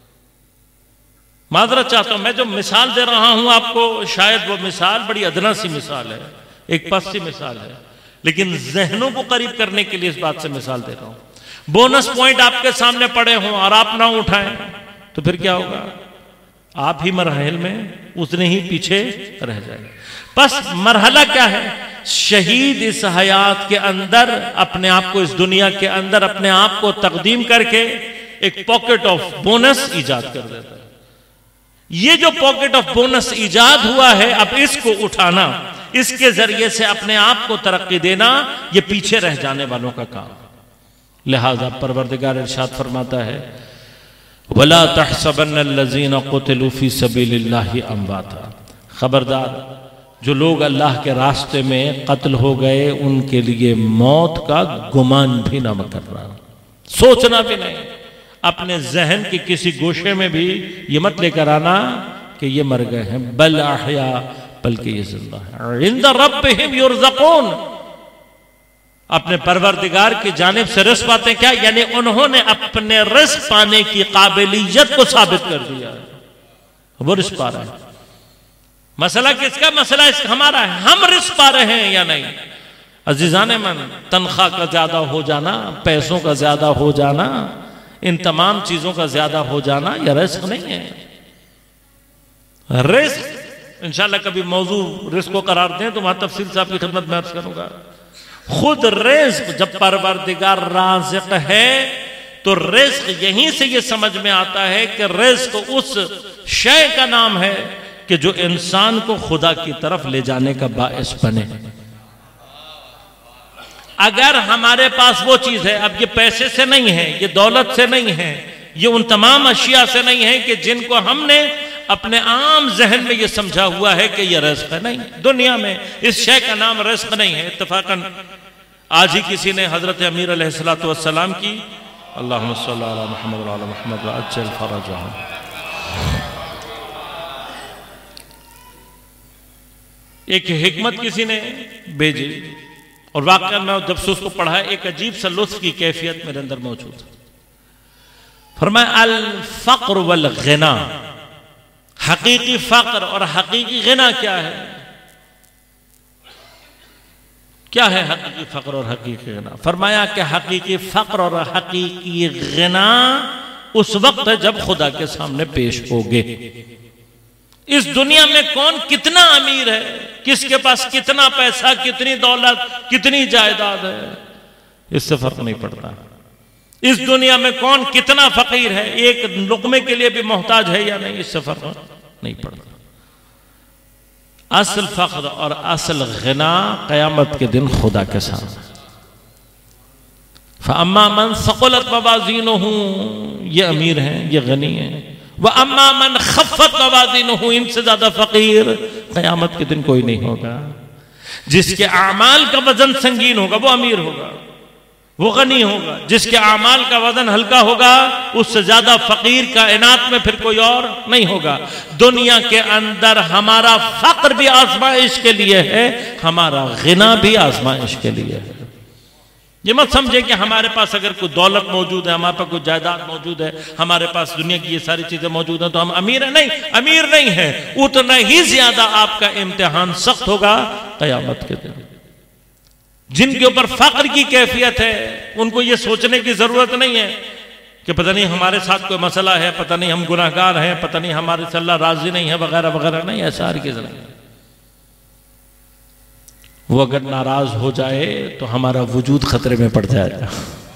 माजरत चाहता हूं, मैं जो मिसाल दे रहा हूं आपको, शायद वो मिसाल बड़ी अदना सी मिसाल है, एक पस सी मिसाल है, लेकिन जहनों को करीब करने के लिए इस बात से मिसाल दे रहा हूं। बोनस पॉइंट आपके सामने पड़े हों और आप ना उठाएं तो फिर क्या होगा? आप ही मरहल में उतने ही पीछे रह जाएंगे। बस मरहला क्या है? शहीद इस हयात के अंदर अपने आप को, इस दुनिया के अंदर अपने आप को तकदीम करके एक पॉकेट ऑफ बोनस इजाद कर देता है। ये जो पॉकेट ऑफ बोनस इजाद हुआ है, अब इसको उठाना, इसके जरिए से अपने आप को तरक्की देना, ये पीछे रह जाने वालों का काम। लिहाजा परवरदिगार इरशाद फरमाता है, वला तहसबन्नल्लज़ीना क़ुतिलू फ़ी सबीलिल्लाहि अमवाता, खबरदार जो लोग अल्लाह के रास्ते में कत्ल हो गए उनके लिए मौत का गुमान भी ना करना, सोचना भी नहीं। अपने जहन के किसी गोशे में भी ये मत लेकर आना कि ये मर गए हैं, बल अहया, बल्कि ये जिंदा है। इंद रब्बिहिम युरज़क़ून, अपने परवरदिगार की जानिब से रिज़्क़ पाते क्या? यानी उन्होंने अपने रिज़्क़ पाने की काबिलियत को साबित कर दिया है, वो रिज़्क़ पा रहे हैं। मसला किसका? मसला इसका हमारा है, हम रिज़्क़ पा रहे हैं या नहीं। अजीजाने मन, तनख्वाह का ज्यादा हो जाना, पैसों का ज्यादा हो जाना, इन तमाम चीजों का ज्यादा हो जाना यह रिज़्क़ नहीं है। रिज़्क़ इंशाअल्लाह कभी मौजू रिज़्क़ को करार दें तो वहां तफसील साहब की खिदमत में अर्ज़ करूंगा। खुद रिज़्क़ जब परवरदिगार राज़िक़ है तो रिज़्क़ यहीं से ये समझ में आता है कि रिज़्क़ उस शय का नाम है कि जो इंसान को खुदा की तरफ ले जाने का बाइस बने। अगर हमारे पास वो चीज है, अब ये पैसे से नहीं है, ये दौलत से नहीं है, ये उन तमाम अशिया से नहीं है कि जिनको हमने अपने आम जहन में ये समझा हुआ है कि ये रिज़्क़ है। नहीं, दुनिया में इस शय का नाम रिज़्क़ नहीं है। इत्तफाकन आज ही किसी ने हजरत अमीर अलैहिस्सलातु वस्सलाम की अल्लाहुम्मा सल्लि अला मुहम्मद व अला मुहम्मद व अज्जल फरजहम, एक हिकमत किसी ने भेजी और वाकई में जब से उसको पढ़ा एक अजीब सा लुत्फ की कैफियत मेरे अंदर मौजूद। फरमाया अल फक्र वल गिना, हकीकी फक्र और हकीकी गिना क्या है? क्या है हकीकी फक्र और हकीकी गिना? फरमाया कि हकीकी फक्र और हकीकी गिना उस वक्त है जब खुदा के सामने पेश होगे। इस दुनिया में कौन कितना अमीर है, किसके पास कितना पैसा, कितनी दौलत, कितनी जायदाद है, इससे फर्क नहीं पड़ता। इस दुनिया में कौन कितना फकीर है, एक लुक़मे के लिए भी मोहताज है या नहीं, इससे फर्क नहीं पड़ता। असल फख्र और असल गिना क़यामत के दिन खुदा के सामने। फअम्मा मन सक़ुलत मवाज़ीनुहु, ये अमीर हैं, ये गनी हैं। व अम्मा मन खफ़्फ़त मवाज़ीनुहु, इनसे ज्यादा फकीर क़यामत के दिन कोई नहीं होगा। जिसके आमाल का वजन संगीन होगा वो अमीर होगा, वो गनी होगा। जिसके आमाल का वजन हल्का होगा उससे ज्यादा फकीर कायनात में फिर कोई और नहीं होगा। दुनिया के अंदर हमारा फक्र भी आजमाइश के लिए है, हमारा गिना भी आजमाइश के लिए है। ये मत समझे कि हमारे पास अगर कोई दौलत मौजूद है, हमारे पास कोई जायदाद मौजूद है, हमारे पास दुनिया की ये सारी चीजें मौजूद हैं तो हम अमीर हैं। नहीं, अमीर नहीं है। उतना ही ज्यादा आपका इम्तिहान सख्त होगा क़यामत के दिन। जिनके ऊपर फक्र की कैफियत है उनको ये सोचने की जरूरत नहीं है कि पता नहीं हमारे साथ कोई मसला है, पता नहीं हम गुनाहगार हैं, पता नहीं हमारे से अल्लाह राजी नहीं है, वगैरह वगैरह। नहीं, ऐसा हर किसी नहीं। वो अगर नाराज हो जाए तो हमारा वजूद खतरे में पड़ जाएगा।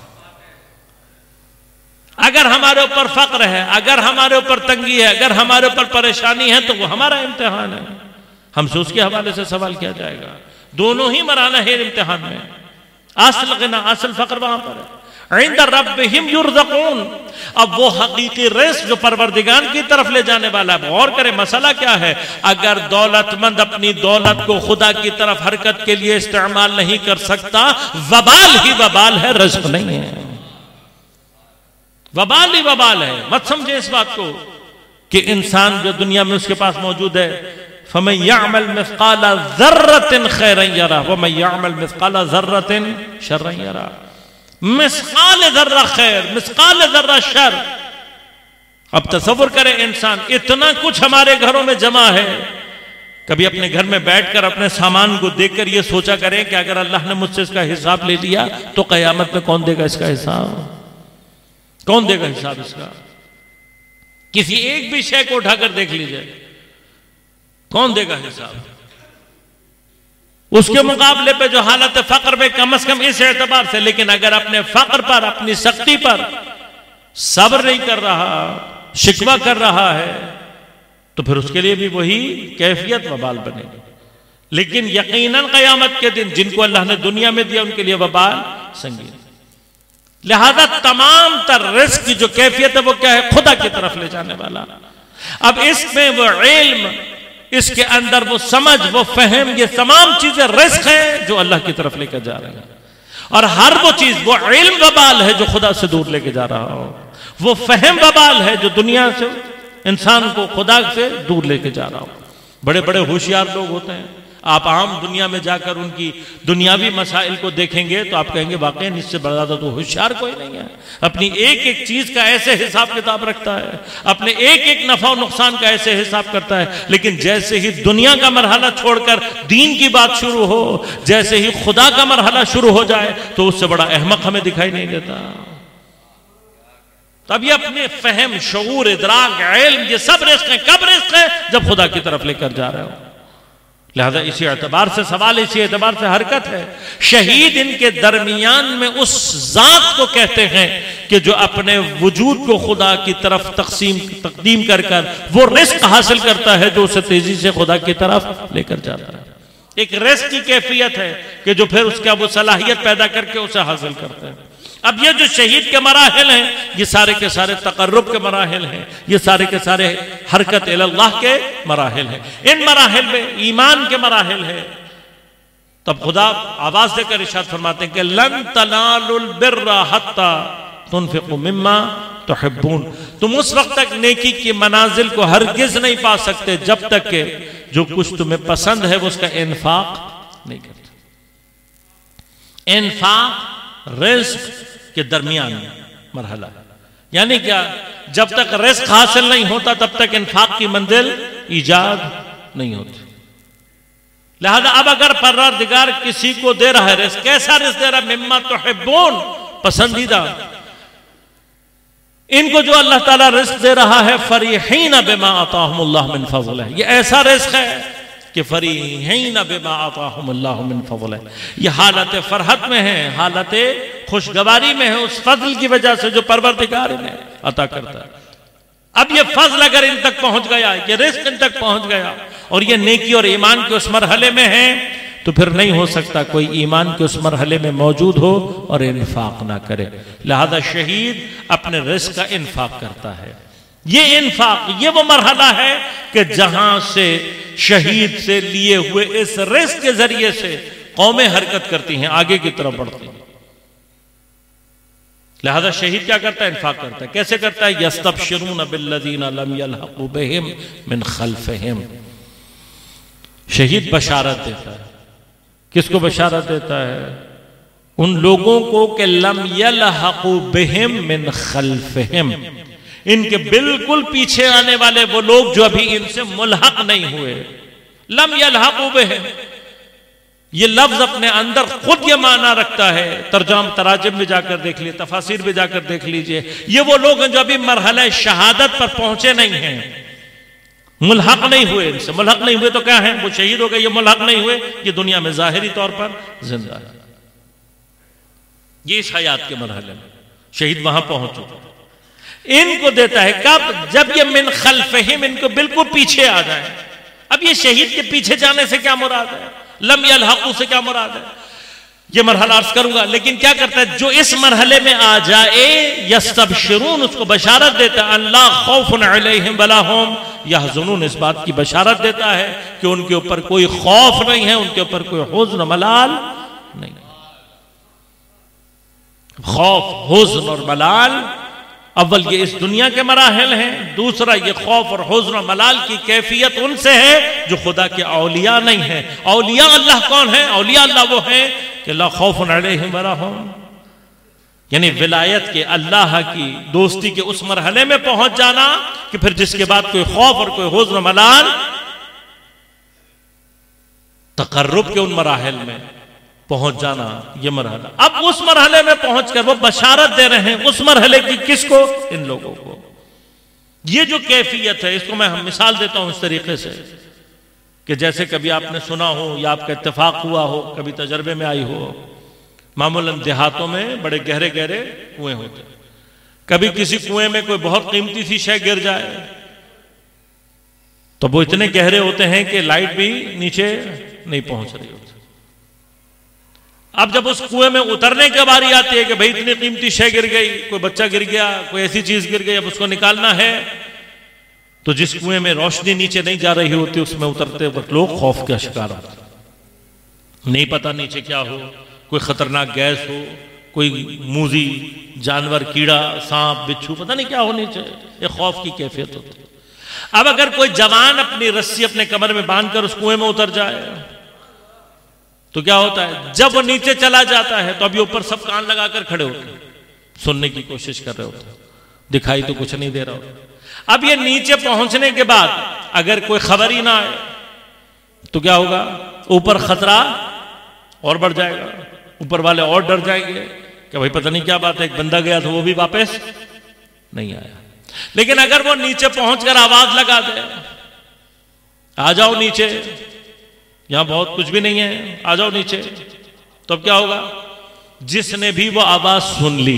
अगर हमारे ऊपर फक्र है, अगर हमारे ऊपर तंगी है, अगर हमारे ऊपर परेशानी है तो वो हमारा इम्तिहान है, हमसे उसके हवाले से सवाल किया जाएगा। दोनों ही मराना है इम्तिहान में। असल गिना, असल फक्र वहां पर है। इंद रब्बिहिम युरज़क़ून, अब वो हकीकी रिज़्क़ जो परवरदिगार की तरफ ले जाने वाला है। गौर करें मसला क्या है। अगर दौलतमंद अपनी दौलत को खुदा की तरफ हरकत के लिए इस्तेमाल नहीं कर सकता, वबाल ही वबाल है, रिज़्क़ नहीं है। वबाल ही वबाल है। मत समझे इस बात को कि इंसान जो दुनिया में उसके पास मौजूद है, फमन यअमल मिस्क़ाल ज़र्रतिन खैरन यरा व मन यअमल मिस्क़ाल ज़र्रतिन शर्रन यरा। मिस्क़ाल ज़र्रा खैर, मिस्क़ाल ज़र्रा शर। अब तसव्वुर करें इंसान, इतना कुछ हमारे घरों में जमा है, कभी अपने घर में बैठकर अपने सामान को देखकर ये सोचा करें कि अगर अल्लाह ने मुझसे इसका हिसाब ले लिया तो क़यामत में कौन देगा इसका हिसाब? कौन देगा हिसाब इसका? किसी एक भी शय को उठाकर देख लीजिए, कौन देगा हिसाब? उसके मुकाबले पे जो हालत फक्र में कम से कम इस एतबार से, लेकिन अगर अपने फक्र पर, अपनी सख्ती पर सब्र नहीं कर रहा, शिकवा कर रहा है, तो फिर उसके लिए भी वही कैफियत वबाल बनेगी। लेकिन यकीनन क़यामत के दिन जिनको अल्लाह ने दुनिया में दिया उनके लिए वबाल संगीन। लिहाजा तमाम तर रिस्क की जो कैफियत है वो क्या है? खुदा की तरफ ले जाने वाला। अब इसमें वो इल्म, इसके अंदर वो समझ, वो फहम, ये तमाम चीजें रिस्क हैं जो अल्लाह की तरफ लेकर जा रहे हैं। और हर वो चीज, वो इल्म वबाल है जो खुदा से दूर लेके जा रहा हो, वो फहम वबाल है जो दुनिया से, इंसान को खुदा से दूर लेके जा रहा हो। बड़े बड़े होशियार लोग होते हैं, आप आम दुनिया में जाकर उनकी दुनियावी मसाइल को देखेंगे तो आप कहेंगे वाकई इससे बड़ा ज्यादा तो होशियार कोई नहीं है। अपनी एक एक चीज का ऐसे हिसाब किताब रखता है, अपने एक एक नफा नुकसान का ऐसे हिसाब करता है, लेकिन जैसे ही दुनिया का मरहला छोड़कर दीन की बात शुरू हो, जैसे ही खुदा का मरहला शुरू हो जाए तो उससे बड़ा अहमक हमें दिखाई नहीं देता। तब ये अपने फहम, शऊर, इदराक, इल्म, ये सब रिस्क है। कब रिस्क है? जब खुदा की तरफ लेकर जा रहे हो। लिहाजा इसी एतबार से सवाल, इसी एतबार से हरकत है। शहीद इनके दरमियान में उस जात को कहते हैं कि जो अपने वजूद को खुदा की तरफ तकसीम तकदीम कर कर वो रिस्क हासिल करता है जो उसे तेजी से खुदा की तरफ लेकर जाता है। एक रिस्क की कैफियत है कि जो फिर उसका वो सलाहियत पैदा करके उसे हासिल करते हैं। अब ये जो शहीद के मराहिल हैं, ये सारे के सारे तकर्रुब के मराहिल हैं, ये सारे के सारे हरकत इल्लाह के मराहिल हैं। इन मराहिल में ईमान के मराहिल है। तब खुदा आवाज देकर इरशाद फरमाते हैं कि लन तनालुल बिर्रा हत्ता तुनफिकू मिम्मा तुहिब्बून, तुम उस वक्त तक नेकी की मनाजिल को हरगिज नहीं पा सकते जब तक के जो कुछ तुम्हें पसंद है वो उसका इन्फाक नहीं करते। इन्फाक रिस्क के दरमियान मरहला, यानी क्या? जब तक रिस्क हासिल नहीं होता तब तक इन्फाक की मंजिल ईजाद नहीं होती। लिहाजा अब अगर परवरदिगार किसी को दे रहा है रिस्क, कैसा रिस्क दे रहा है? मिम्मा तुहिब्बून, पसंदीदा। इनको जो अल्लाह ताला रिस्क दे रहा है, फरीहीन बिमा अताहुमुल्लाह मिन फज़लिह, ये ऐसा रिस्क है कि फरीहीन बिमा अताहुमुल्लाह मिन फज़लिह, ये हालत फरहत में है, हालत खुशगवारी में है उस फजल की वजह से जो परवरदिगार इन्हें अता करता है। अब ये फजल अगर इन तक पहुंच गया, ये रिस्क इन तक पहुंच गया और ये नेकी और ईमान के उस मरहले में है, तो फिर नहीं हो सकता कोई ईमान के उस मरहले में मौजूद हो और इन्फाक ना करे। लिहाजा शहीद अपने रिस्क का इन्फाक करता है। ये इन्फाक, ये वो मरहला है कि जहां से शहीद से लिए हुए इस रिस्क के जरिए से कौमें हरकत करती हैं, आगे की तरफ बढ़ती हैं। लिहाजा शहीद क्या करता है? इन्फाक करता है। कैसे करता है? यस्तबशिरून बिल्लज़ीना लम यल्हक़ू बिहिम मिन खल्फ़िहिम, शहीद बशारत देता है। किसको बशारत देता है? उन लोगों को कि लम यल्हक़ू बिहिम मिन खल्फ़िहिम, इनके बिल्कुल पीछे आने वाले वो लोग जो अभी इनसे मुल्हक नहीं हुए। लम यल्हक़ू बिहिम, ये लफ्ज अपने अंदर खुद ये माना रखता है। तर्जम तराजिम में जाकर देख लीजिए, तफासिर में जाकर देख लीजिए, ये वो लोग हैं जो अभी मरहला शहादत पर पहुंचे नहीं हैं, मुल्हक नहीं हुए। इनसे मुल्हक नहीं हुए तो क्या है? वो शहीद हो गए, ये मुल्हक नहीं हुए, ये दुनिया में जाहिरी तौर पर जिंदा है। ये इस हयात के मरहले में शहीद वहां पहुंच चुके। इनको देता है कब? जब ये मिन खल्फ़िहिम, इनको बिल्कुल पीछे आ जाए। अब ये शहीद के पीछे जाने से क्या मुराद है? लम यल्हक़ू से क्या मुराद है? ये मरहला अर्ज करूंगा, लेकिन क्या करता है? जो इस मरहले में आ जाए, यस्तबशिरून, उसको बशारत देता है अल्ला खौफुन अलैहिम वला हुम यहज़नुन, इस बात की बशारत देता है कि उनके ऊपर कोई खौफ नहीं है, उनके ऊपर कोई हुज़्न मलाल नहीं। खौफ, हुज़्न और मलाल, अव्वल ये इस दुनिया के मराहिल हैं, दूसरा ये खौफ और हुज़्न और मलाल की कैफियत उनसे है जो खुदा के औलिया नहीं है। औलिया अल्लाह कौन है? औलिया अल्लाह वो है कि ला खौफुन अलैहिम वला हुम, यानी विलायत के, अल्लाह की दोस्ती के उस मरहले में पहुंच जाना कि फिर जिसके बाद कोई खौफ और कोई हुज़्न और मलाल, तकर्रुब के उन मराहिल में पहुंच जाना, ये मरहला। अब उस मरहले में पहुंचकर वो बशारत दे रहे हैं उस मरहले की, किसको? इन लोगों को। ये जो कैफियत है, इसको मैं मिसाल देता हूं इस तरीके से कि जैसे कभी आपने सुना हो या आपका इत्तेफाक हुआ हो, कभी तजर्बे में आई हो, मामूलन देहातों में बड़े गहरे गहरे कुएं होते हैं। कभी किसी कुएं में कोई बहुत कीमती सी शय गिर जाए तो वो इतने गहरे होते हैं कि लाइट भी नीचे नहीं पहुंच रही होती। अब जब उस कुएं में उतरने की बारी आती है कि भाई इतनी कीमती शय गिर गई, कोई बच्चा गिर गया, कोई ऐसी चीज गिर गई, अब उसको निकालना है, तो जिस कुएं में रोशनी नीचे नहीं जा रही होती उसमें उतरते वक्त लोग खौफ का शिकार होते। नहीं पता नीचे क्या हो, कोई खतरनाक गैस हो, कोई मूजी जानवर, कीड़ा, सांप, बिच्छू, पता नहीं क्या हो नीचे, ये खौफ की कैफियत होती है। अब अगर कोई जवान अपनी रस्सी अपने कमर में बांधकर उस कुएं में उतर जाए तो क्या होता है, जब वो नीचे चला जाता है तो अभी ऊपर सब कान लगाकर खड़े होते हैं, सुनने की कोशिश कर रहे होते हैं, दिखाई तो कुछ नहीं दे रहा होता। अब ये नीचे पहुंचने के बाद अगर कोई खबर ही ना आए तो क्या होगा, ऊपर खतरा और बढ़ जाएगा, ऊपर वाले और डर जाएंगे कि भाई पता नहीं क्या बात है, एक बंदा गया था वो भी वापस नहीं आया। लेकिन अगर वो नीचे पहुंचकर आवाज लगा दे, आ जाओ नीचे, यहां बहुत कुछ भी नहीं है, आ जाओ नीचे, तो अब क्या होगा, जिसने भी वो आवाज सुन ली,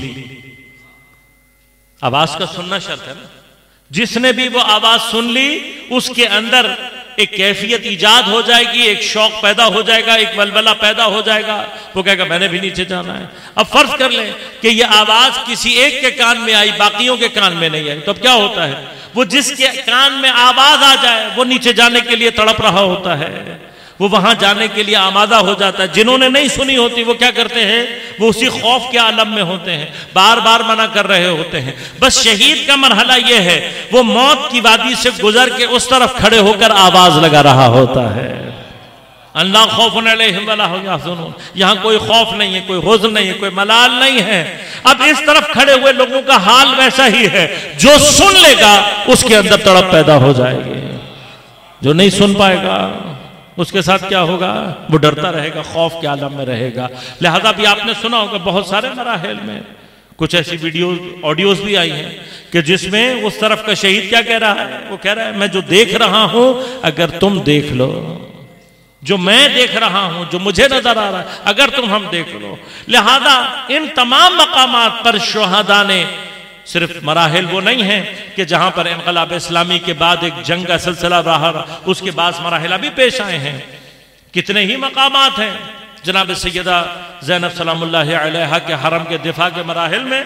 आवाज का सुनना शर्त है ना, जिसने भी वो आवाज सुन ली उसके अंदर एक कैफियत ईजाद हो जाएगी, एक शौक पैदा हो जाएगा, एक वलवला पैदा हो जाएगा, वो कहेगा मैंने भी नीचे जाना है। अब फर्ज कर लें कि ये आवाज किसी एक के कान में आई, बाकियों के कान में नहीं आई, तो अब क्या होता है, वो जिसके कान में आवाज आ जाए वो नीचे जाने के लिए तड़प रहा होता है, वो वहां जाने के लिए आमादा हो जाता है। जिन्होंने नहीं सुनी होती वो क्या करते हैं, वो उसी खौफ के आलम में होते हैं, बार बार मना कर रहे होते हैं। बस शहीद का मरहला ये है, वो मौत की वादी से गुजर के उस तरफ खड़े होकर आवाज लगा रहा होता है, अल्लाह खौफ अलैहिम वला हुम यहज़नून, यहां कोई खौफ नहीं है, कोई हुज़्न नहीं है, कोई मलाल नहीं है। अब इस तरफ खड़े हुए लोगों का हाल वैसा ही है, जो सुन लेगा उसके अंदर तड़प पैदा हो जाएगी, जो नहीं सुन पाएगा उसके साथ क्या होगा, वो डरता रहेगा, खौफ के आलम में रहेगा। लिहाजा भी आपने सुना होगा बहुत सारे मराहिल में कुछ ऐसी वीडियो ऑडियोज भी आई हैं कि जिसमें उस तरफ का शहीद क्या कह रहा है, वो कह रहा है मैं जो देख रहा हूं अगर तुम देख लो, जो मैं देख रहा हूं, जो मुझे नजर आ रहा है, अगर तुम हम देख लो। लिहाजा इन तमाम मकामात पर शुहदा ने, सिर्फ मराहिल वो नहीं है कि जहां पर इनकलाब इस्लामी के बाद एक जंग का सिलसिला रहा, उसके बाद मराहिल भी पेश आए हैं, कितने ही मकामात हैं। जनाब सैयदा ज़ैनब सलामुल्लाह अलैहा के हरम के दिफा के मराहिल में,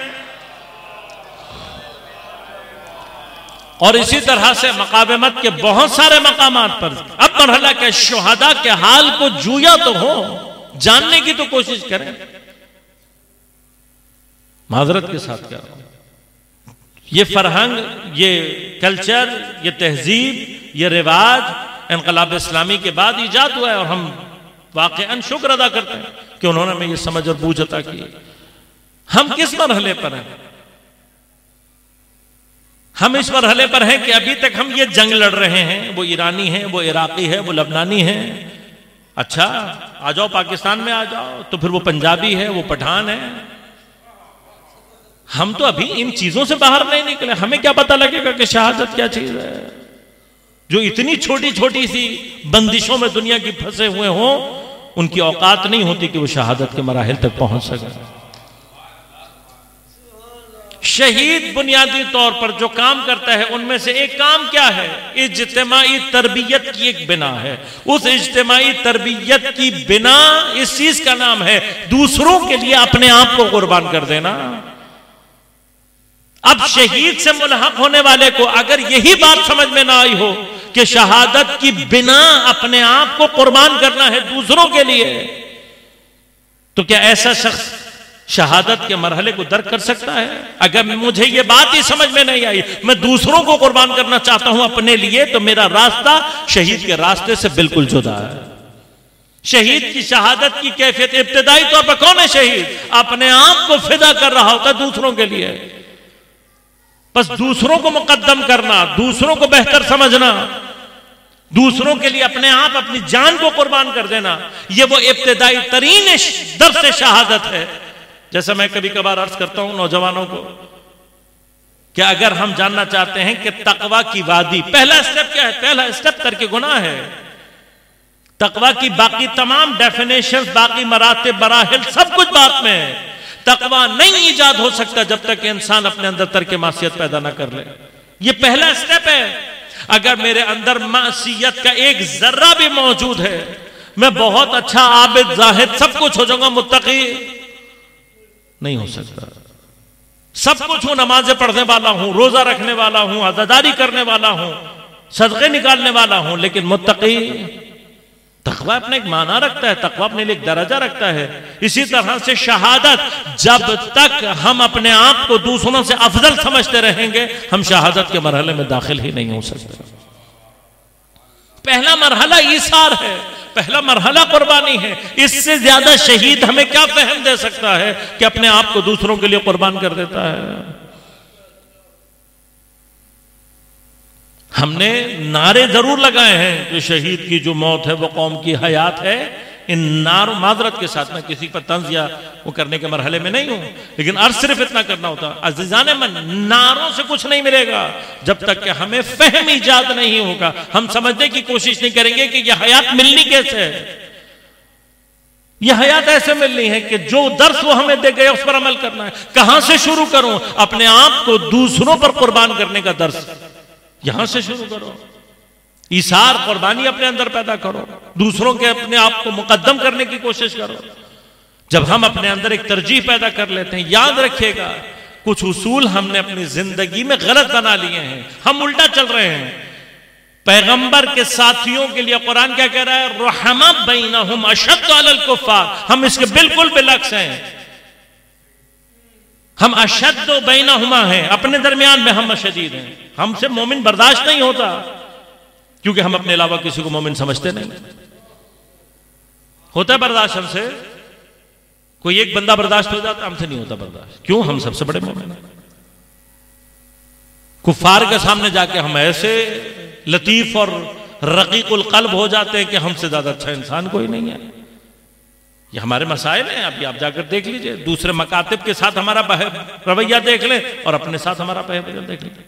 और इसी तरह से मकाबमत के बहुत सारे मकामात पर। अब मरहला के शुहदा के हाल को जूया तो हो, जानने की तो कोशिश करें। माजरत के साथ कह रहा हूं, ये फरहंग, ये कल्चर, ये तहजीब, ये रिवाज इनकलाब इस्लामी के बाद ईजाद हुआ है, और हम वाक़अन शुक्र अदा करते हैं कि उन्होंने हमें ये समझ और बूझ अता की। हम किस मरहले पर हैं, हम इस मरहले पर हैं कि अभी तक हम ये जंग लड़ रहे हैं, वो ईरानी है, वो इराकी है, वो लबनानी है, अच्छा आ जाओ पाकिस्तान में आ जाओ, तो फिर वो पंजाबी है, वो पठान है। हम तो अभी इन चीजों से बाहर नहीं निकले, हमें क्या पता लगेगा कि शहादत क्या चीज है। जो इतनी छोटी छोटी सी बंदिशों में दुनिया की फंसे हुए हों, उनकी औकात नहीं होती कि वो शहादत के मराहिल तक पहुंच सके। शहीद बुनियादी तौर पर जो काम करता है उनमें से एक काम क्या है, इज्तिमाई तरबियत की एक बिना है। उस इज्तिमाई तरबियत की बिना, इस चीज का नाम है दूसरों के लिए अपने आप को कुर्बान कर देना। अब शहीद से मुल्हक होने वाले को अगर यही बात समझ में ना आई हो कि शहादत की बिना अपने आप को कुर्बान करना है दूसरों के लिए, तो क्या ऐसा शख्स शहादत के मरहले को दर्क कर सकता है? अगर मुझे यह बात ही समझ में नहीं आई, मैं दूसरों को कुर्बान करना चाहता हूं अपने लिए, तो मेरा रास्ता शहीद के रास्ते से बिल्कुल जुदा है। शहीद की शहादत की कैफियत इब्तिदाई तौर पर कौन है शहीद? अपने आप को फिदा कर रहा होता है दूसरों के लिए। बस दूसरों को मुकद्दम करना, दूसरों को बेहतर समझना, दूसरों के लिए अपने आप अपनी जान को कुर्बान कर देना, यह वो इब्तिदाई तरीन दर्स शहादत है। जैसा मैं कभी कभार अर्ज करता हूं नौजवानों को कि अगर हम जानना चाहते हैं कि तकवा की वादी, पहला स्टेप क्या है? पहला स्टेप करके गुनाह है। तकवा की बाकी तमाम डेफिनेशन, बाकी मरातिब, मराहिल, सब कुछ बात में है। तकवा नहीं ईजाद हो सकता जब तक इंसान अपने अंदर तर्क मासियत पैदा ना कर ले। ये पहला स्टेप है। अगर मेरे अंदर मासियत का एक जर्रा भी मौजूद है, मैं बहुत अच्छा आबिद, जाहिद, सब कुछ हो जाऊंगा, मुत्तकी नहीं हो सकता। सब कुछ हूं, नमाजें पढ़ने वाला हूं, रोजा रखने वाला हूं, अज़ादारी करने वाला हूं, सदक़े निकालने वाला हूं, लेकिन मुत्तकी, तक़वा अपना एक माना रखता है, तक़वा अपने लिए एक दर्जा रखता है। इसी तरह से शहादत, जब तक हम अपने आप को दूसरों से अफजल समझते रहेंगे, हम शहादत के मरहले में दाखिल ही नहीं हो सकते। पहला मरहला ईसार है, पहला मरहला कुर्बानी है। इससे ज्यादा शहीद हमें क्या फहम दे सकता है कि अपने आप को दूसरों के लिए कुर्बान कर देता है। हमने नारे जरूर लगाए हैं कि शहीद की जो मौत है वो कौम की हयात है। इन नारों, माजरत के साथ में किसी पर तंज या वो करने के मरहले में नहीं हूं, लेकिन अर्ज सिर्फ इतना करना होता, अज़ीज़ान मन, नारों से कुछ नहीं मिलेगा जब तक कि हमें फहम ईजाद नहीं होगा। हम समझने की कोशिश नहीं करेंगे कि यह हयात मिलनी कैसे है। यह हयात ऐसे मिलनी है कि जो दर्स वो हमें दे गए उस पर अमल करना है। कहां से शुरू करूं? अपने आप को दूसरों पर कुर्बान करने का दर्स यहां से शुरू करो। ईसार, कुर्बानी अपने अंदर पैदा करो, दूसरों के अपने आप को मुकद्दम करने की कोशिश करो। जब हम अपने अंदर एक तरजीह पैदा कर लेते हैं, याद रखिएगा कुछ उसूल हमने अपनी जिंदगी में गलत बना लिए हैं, हम उल्टा चल रहे हैं। पैगंबर के साथियों के लिए कुरान क्या कह रहा है? रहमा बैनहुम अशद्दु अलल कुफ्फार। हम इसके बिल्कुल बिलक्स हैं। हम अशद्दु बैनहुमा हैं, अपने दरमियान में हम शदीद हैं। हमसे मोमिन बर्दाश्त नहीं होता क्योंकि हम अपने अलावा किसी को मोमिन समझते नहीं। होता है बर्दाश्त हमसे, कोई एक बंदा बर्दाश्त हो जाता, हमसे नहीं होता बर्दाश्त। क्यों? हम सबसे बड़े मोमिन हैं। कुफ्फार के सामने जाके हम ऐसे लतीफ और रकीकुल कल्ब हो जाते हैं कि हमसे ज्यादा अच्छा इंसान कोई नहीं है। ये हमारे मसाइल हैं। अभी आप जाकर देख लीजिए, दूसरे मकातिब के साथ हमारा रवैया देख लें और अपने साथ हमारा रवैया देख लें।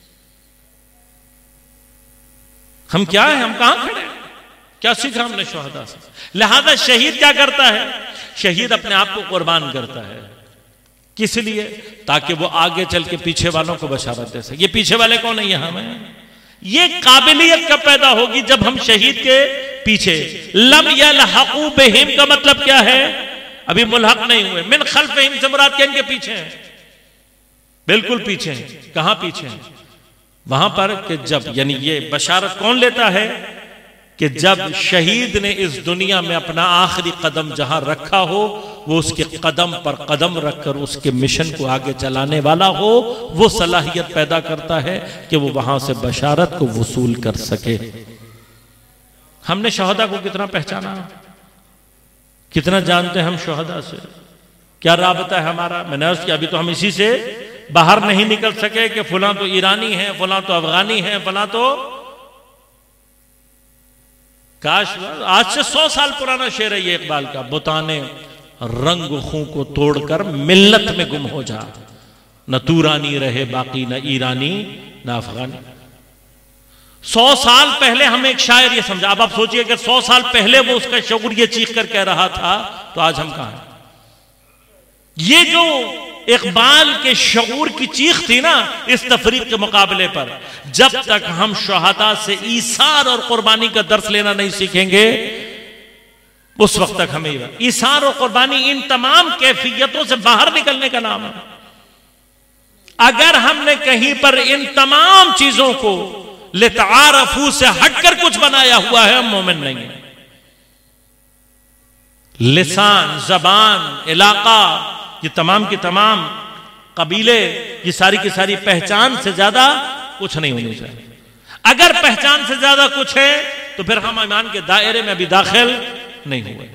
हम क्या है? हम कहां खड़े हैं? क्या सीखा हमने शहादा से? लिहाजा शहीद क्या करता है? शहीद अपने आप को कुर्बान करता है। किस लिए? ताकि वो आगे चल के पीछे वालों को बशारत दे सके। ये पीछे वाले कौन है? यहां में ये काबिलियत कब पैदा होगी? जब हम शहीद के पीछे, लम यलहक़ू बिहिम का मतलब क्या है? अभी मुल्हक नहीं हुए। मिन खल्फ़िहिम से मुराद क्या? इनके पीछे हैं, बिल्कुल पीछे हैं। कहां पीछे हैं? वहां पर कि जब, यानी ये बशारत कौन लेता है कि जब शहीद ने इस दुनिया में अपना आखिरी कदम जहां रखा हो, वो उसके कदम पर कदम रखकर उसके मिशन को आगे चलाने वाला हो, वो सलाहियत पैदा करता है कि वो वहां से बशारत को वसूल कर सके। हमने शहदा को कितना पहचाना, कितना जानते हैं हम शहदा से, क्या राबता है हमारा? मैंने अर्ज किया अभी तो हम इसी से बाहर नहीं निकल सके कि फलां तो ईरानी है, फलां तो अफगानी है, फलां तो, काश आज से सौ साल पुराना शेर है ये इकबाल का, बुताने रंग खू को तोड़कर मिल्लत में गुम हो जा, न तूरानी रहे बाकी, न ईरानी न अफगानी। सौ साल पहले हमें एक शायर ये समझा। अब आप सोचिए कि सौ साल पहले वो उसका शऊर ये चीख कर कह रहा था, तो आज हम कहां हैं? ये जो इकबाल के शऊर की चीख थी ना इस तफरीक के मुकाबले पर, जब तक हम शहादा से ईसार और कुर्बानी का दर्स लेना नहीं सीखेंगे, उस वक्त तक हमें ईसार और कुर्बानी इन तमाम कैफियतों से बाहर निकलने का नाम है। अगर हमने कहीं पर इन तमाम चीजों को लितारफू से हटकर कुछ बनाया हुआ है, हम मोमिन नहीं है। लिसान, जबान, इलाका, ये तमाम की तमाम कबीले, ये सारी की सारी पहचान से ज्यादा कुछ नहीं होनी चाहिए। अगर पहचान से ज्यादा कुछ है तो फिर हम ईमान के दायरे में अभी दाखिल नहीं हुए।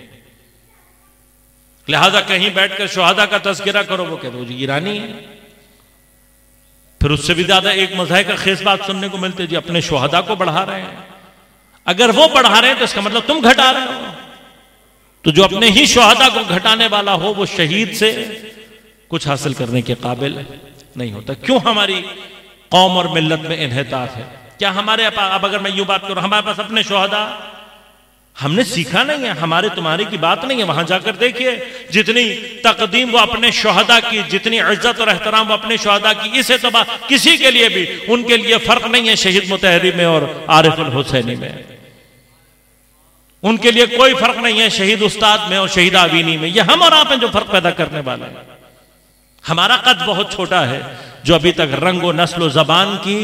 लिहाजा कहीं बैठकर शुहदा का तज़किरा करो, वो कहते हो ईरानी है, फिर उससे भी ज्यादा एक मज़ाहिर का खेस बात सुनने को मिलती है, जी अपने शुहदा को बढ़ा रहे हैं। अगर वो बढ़ा रहे हैं तो इसका मतलब तुम घटा रहे हो। तो जो अपने ही शुहदा को घटाने वाला हो वो शहीद से कुछ हासिल करने के काबिल नहीं होता। क्यों हमारी कौम और मिल्लत में इन्हिताफ है? क्या हमारे अब अगर मैं यूं बात करूं, हमारे पास अपने शोहदा, हमने सीखा नहीं है, हमारे तुम्हारे की बात नहीं है। वहां जाकर देखिए जितनी तकदीम वो अपने शोहदा की, जितनी इज्जत और एहतराम वो अपने शोहदा की, इस एतबार किसी के लिए भी उनके लिए फर्क नहीं है शहीद मुतहरी में और आरिफुल हुसैनी में। उनके लिए कोई फर्क नहीं है शहीद उस्ताद में और शहीद आवीनी में। ये हम और आप हैं जो फर्क पैदा करने वाले हैं। हमारा कद बहुत छोटा है जो अभी तक रंग व नस्ल व जबान की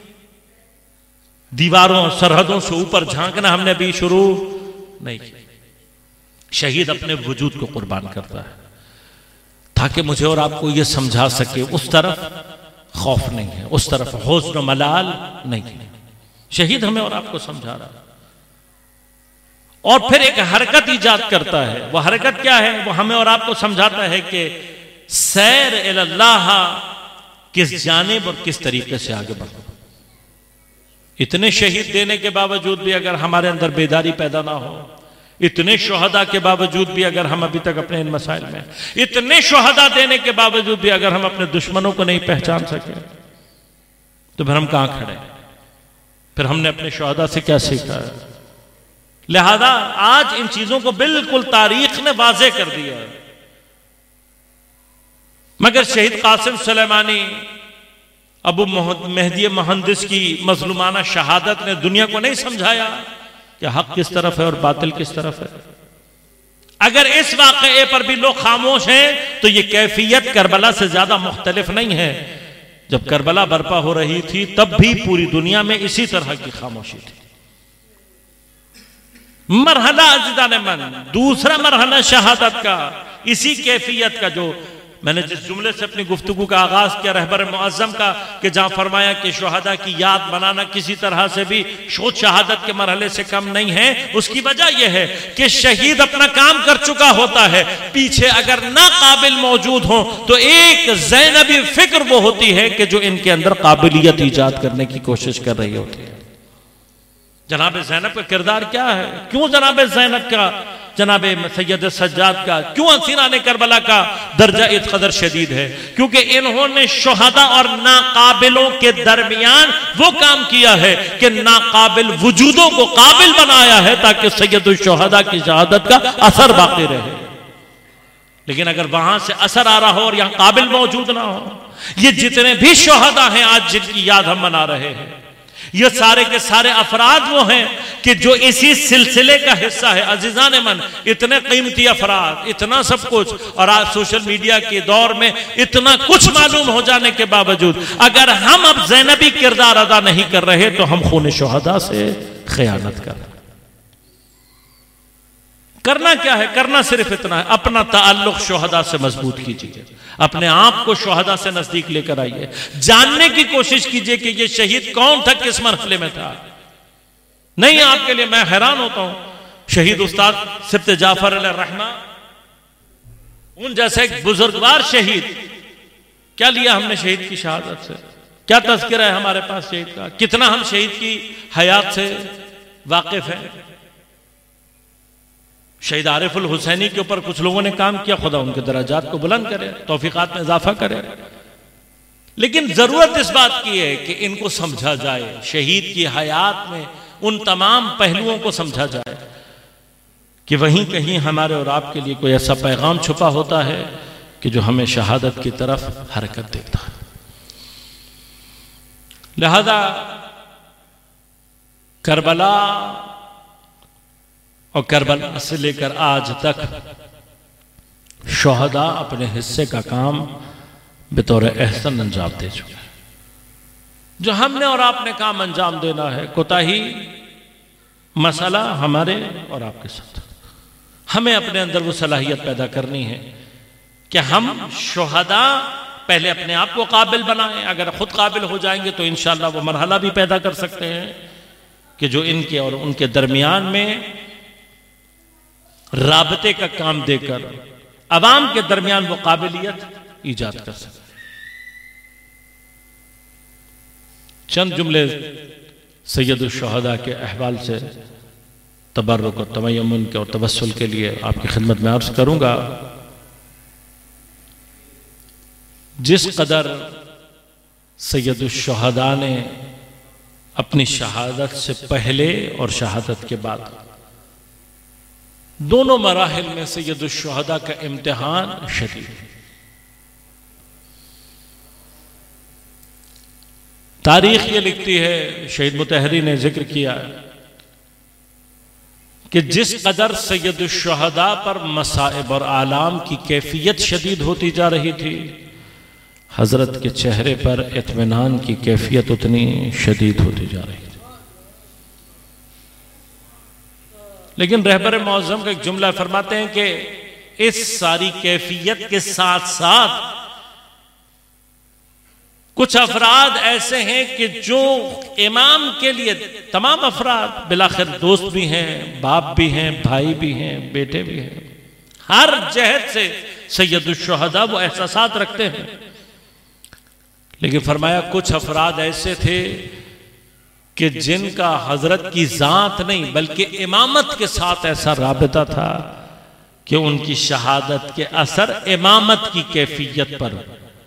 दीवारों सरहदों से ऊपर झांकना हमने अभी शुरू नहीं किया। शहीद अपने वजूद को कुर्बान करता है ताकि मुझे और आपको यह समझा सके उस तरफ खौफ नहीं है, उस तरफ हुस्न मलाल नहीं है। शहीद हमें और आपको समझा रहा है और फिर एक हरकत ईजाद करता है। वह हरकत क्या है? वो हमें और आपको समझाता है कि सैर इल्लाह किस जानिब और किस तरीके से आगे बढ़ो। इतने शहीद देने के बावजूद भी अगर हमारे अंदर बेदारी पैदा ना हो, इतने शोहदा के बावजूद भी अगर हम अभी तक अपने इन मसाइल में, इतने शोहदा देने के बावजूद भी अगर हम अपने दुश्मनों को नहीं पहचान सके, तो फिर हम कहां खड़े? फिर हमने अपने शोहदा से क्या सीखा है? लिहाजा आज इन चीजों को बिल्कुल तारीख ने वाज़ेह कर दिया है। मगर शहीद कासिम सुलेमानी, अबू मेहदी मुहंदिस की मजलूमाना शहादत ने दुनिया को नहीं समझाया कि हक किस तरफ है और बातिल किस तरफ है। अगर इस वाक़े पर भी लोग खामोश हैं तो यह कैफियत करबला से ज्यादा मुख्तलिफ नहीं है। जब करबला बर्पा हो रही थी तब भी पूरी दुनिया में इसी तरह की खामोशी थी। मरहला अज़ीज़ान मन, दूसरा मरहला शहादत का, इसी कैफियत का, जो मैंने जिस जुमले से अपनी गुफ्तगू का आगाज किया रहबर मुअज़्ज़म का, कि जहां फरमाया कि शहादा की याद बनाना किसी तरह से भी शोध शहादत के मरहले से कम नहीं है। उसकी वजह यह है कि शहीद अपना काम कर चुका होता है, पीछे अगर ना काबिल मौजूद हो तो एक ज़ैनबी फिक्र वो होती है कि जो इनके अंदर काबिलियत ईजाद करने की कोशिश कर रही होती है। जनाब ज़ैनब का किरदार क्या है? क्यों जनाब ज़ैनब का, जनाब सैयद सज्जाद का, क्यों हसीनाने करबला का दर्जा इस कदर शदीद है? क्योंकि इन्होंने शोहदा और नाकाबिलों के दरमियान वो काम किया है कि नाकाबिल वजूदों को काबिल बनाया है ताकि सैयद शोहदा की शहादत का असर बाकी रहे। लेकिन अगर वहां से असर आ रहा हो और यहां काबिल मौजूद ना हो, ये जितने भी शोहदा हैं आज जिनकी याद हम मना रहे हैं, ये सारे के सारे अफराद वो हैं कि जो इसी सिलसिले का हिस्सा है। अजीजान मन, इतने कीमती अफराद, इतना सब कुछ, और आज सोशल मीडिया के दौर में इतना कुछ मालूम हो जाने के बावजूद अगर हम अब ज़ैनबी किरदार अदा नहीं कर रहे तो हम खून शोहदा से खयानत कर रहे। करना क्या है? करना सिर्फ इतना है, अपना ताल्लुक शोहदा से मजबूत कीजिए, अपने आप को शोहदा से नजदीक लेकर आइए, जानने की कोशिश कीजिए कि ये शहीद कौन था, किस मरहले में था। नहीं, आपके लिए मैं हैरान होता हूं, शहीद उस्ताद सिब्त जाफर अलैहिर्रहमा, उन जैसे एक बुजुर्गवार शहीद, क्या लिया हमने शहीद की शहादत से? क्या तज़किरा है हमारे पास शहीद का? कितना हम शहीद की हयात से वाकिफ हैं? शहीद आरिफुल हुसैनी के ऊपर कुछ लोगों ने काम किया, खुदा उनके दराजात को बुलंद करे, तौफीकात में इजाफा करे। लेकिन जरूरत इस बात की है कि इनको समझा जाए, शहीद की हयात में उन तमाम पहलुओं को समझा जाए कि वहीं कहीं हमारे और आपके लिए कोई ऐसा पैगाम छुपा होता है कि जो हमें शहादत की तरफ हरकत देता है। लिहाजा करबला और करबला से लेकर आज तक शोहदा अपने हिस्से का काम बतौर एहसन अंजाम दे चुके हैं। जो हमने और आपने काम अंजाम देना है, कोताही मसला हमारे और आपके साथ, हमें अपने अंदर वो सलाहियत पैदा करनी है कि हम शोहदा पहले अपने आप को काबिल बनाएं। अगर खुद काबिल हो जाएंगे तो इंशाअल्लाह वो मरहला भी पैदा कर सकते हैं कि जो इनके और उनके दरमियान में राबते का काम देकर अवाम के दरमियान वो काबिलियत ईजाद कर सके। चंद जुमले सैयद शुहदा के अहवाल से तबर्रुक और तमय्युन के और तवस्सुल के लिए आपकी खिदमत में अर्ज करूंगा। जिस कदर सैयदुश्शुहदा ने अपनी शहादत से पहले और शहादत के बाद दोनों मराहिल में सैयदुश्शुहदा का इम्तिहान शदीद है। तारीख ये लिखती है, शहीद मुतहरी ने जिक्र किया कि जिस कदर सैयदुश्शुहदा पर मसाइब और आलाम की कैफियत शदीद होती जा रही थी, हजरत के चेहरे पर इत्मीनान की कैफियत उतनी शदीद होती जा रही थी। लेकिन रहबर मौज़म का एक जुमला फरमाते हैं कि इस सारी कैफियत के साथ साथ कुछ अफराद ऐसे हैं कि जो इमाम के लिए, तमाम अफराद बिलाखिर दोस्त भी हैं, बाप भी हैं, भाई भी हैं, बेटे भी हैं, हर जहत से सैयदुश्शुहदा वो एहसासात रखते हैं। लेकिन फरमाया कुछ अफराद ऐसे थे कि जिनका हजरत की जात नहीं बल्कि इमामत के साथ ऐसा राबिता था कि उनकी शहादत के असर इमामत की कैफियत पर,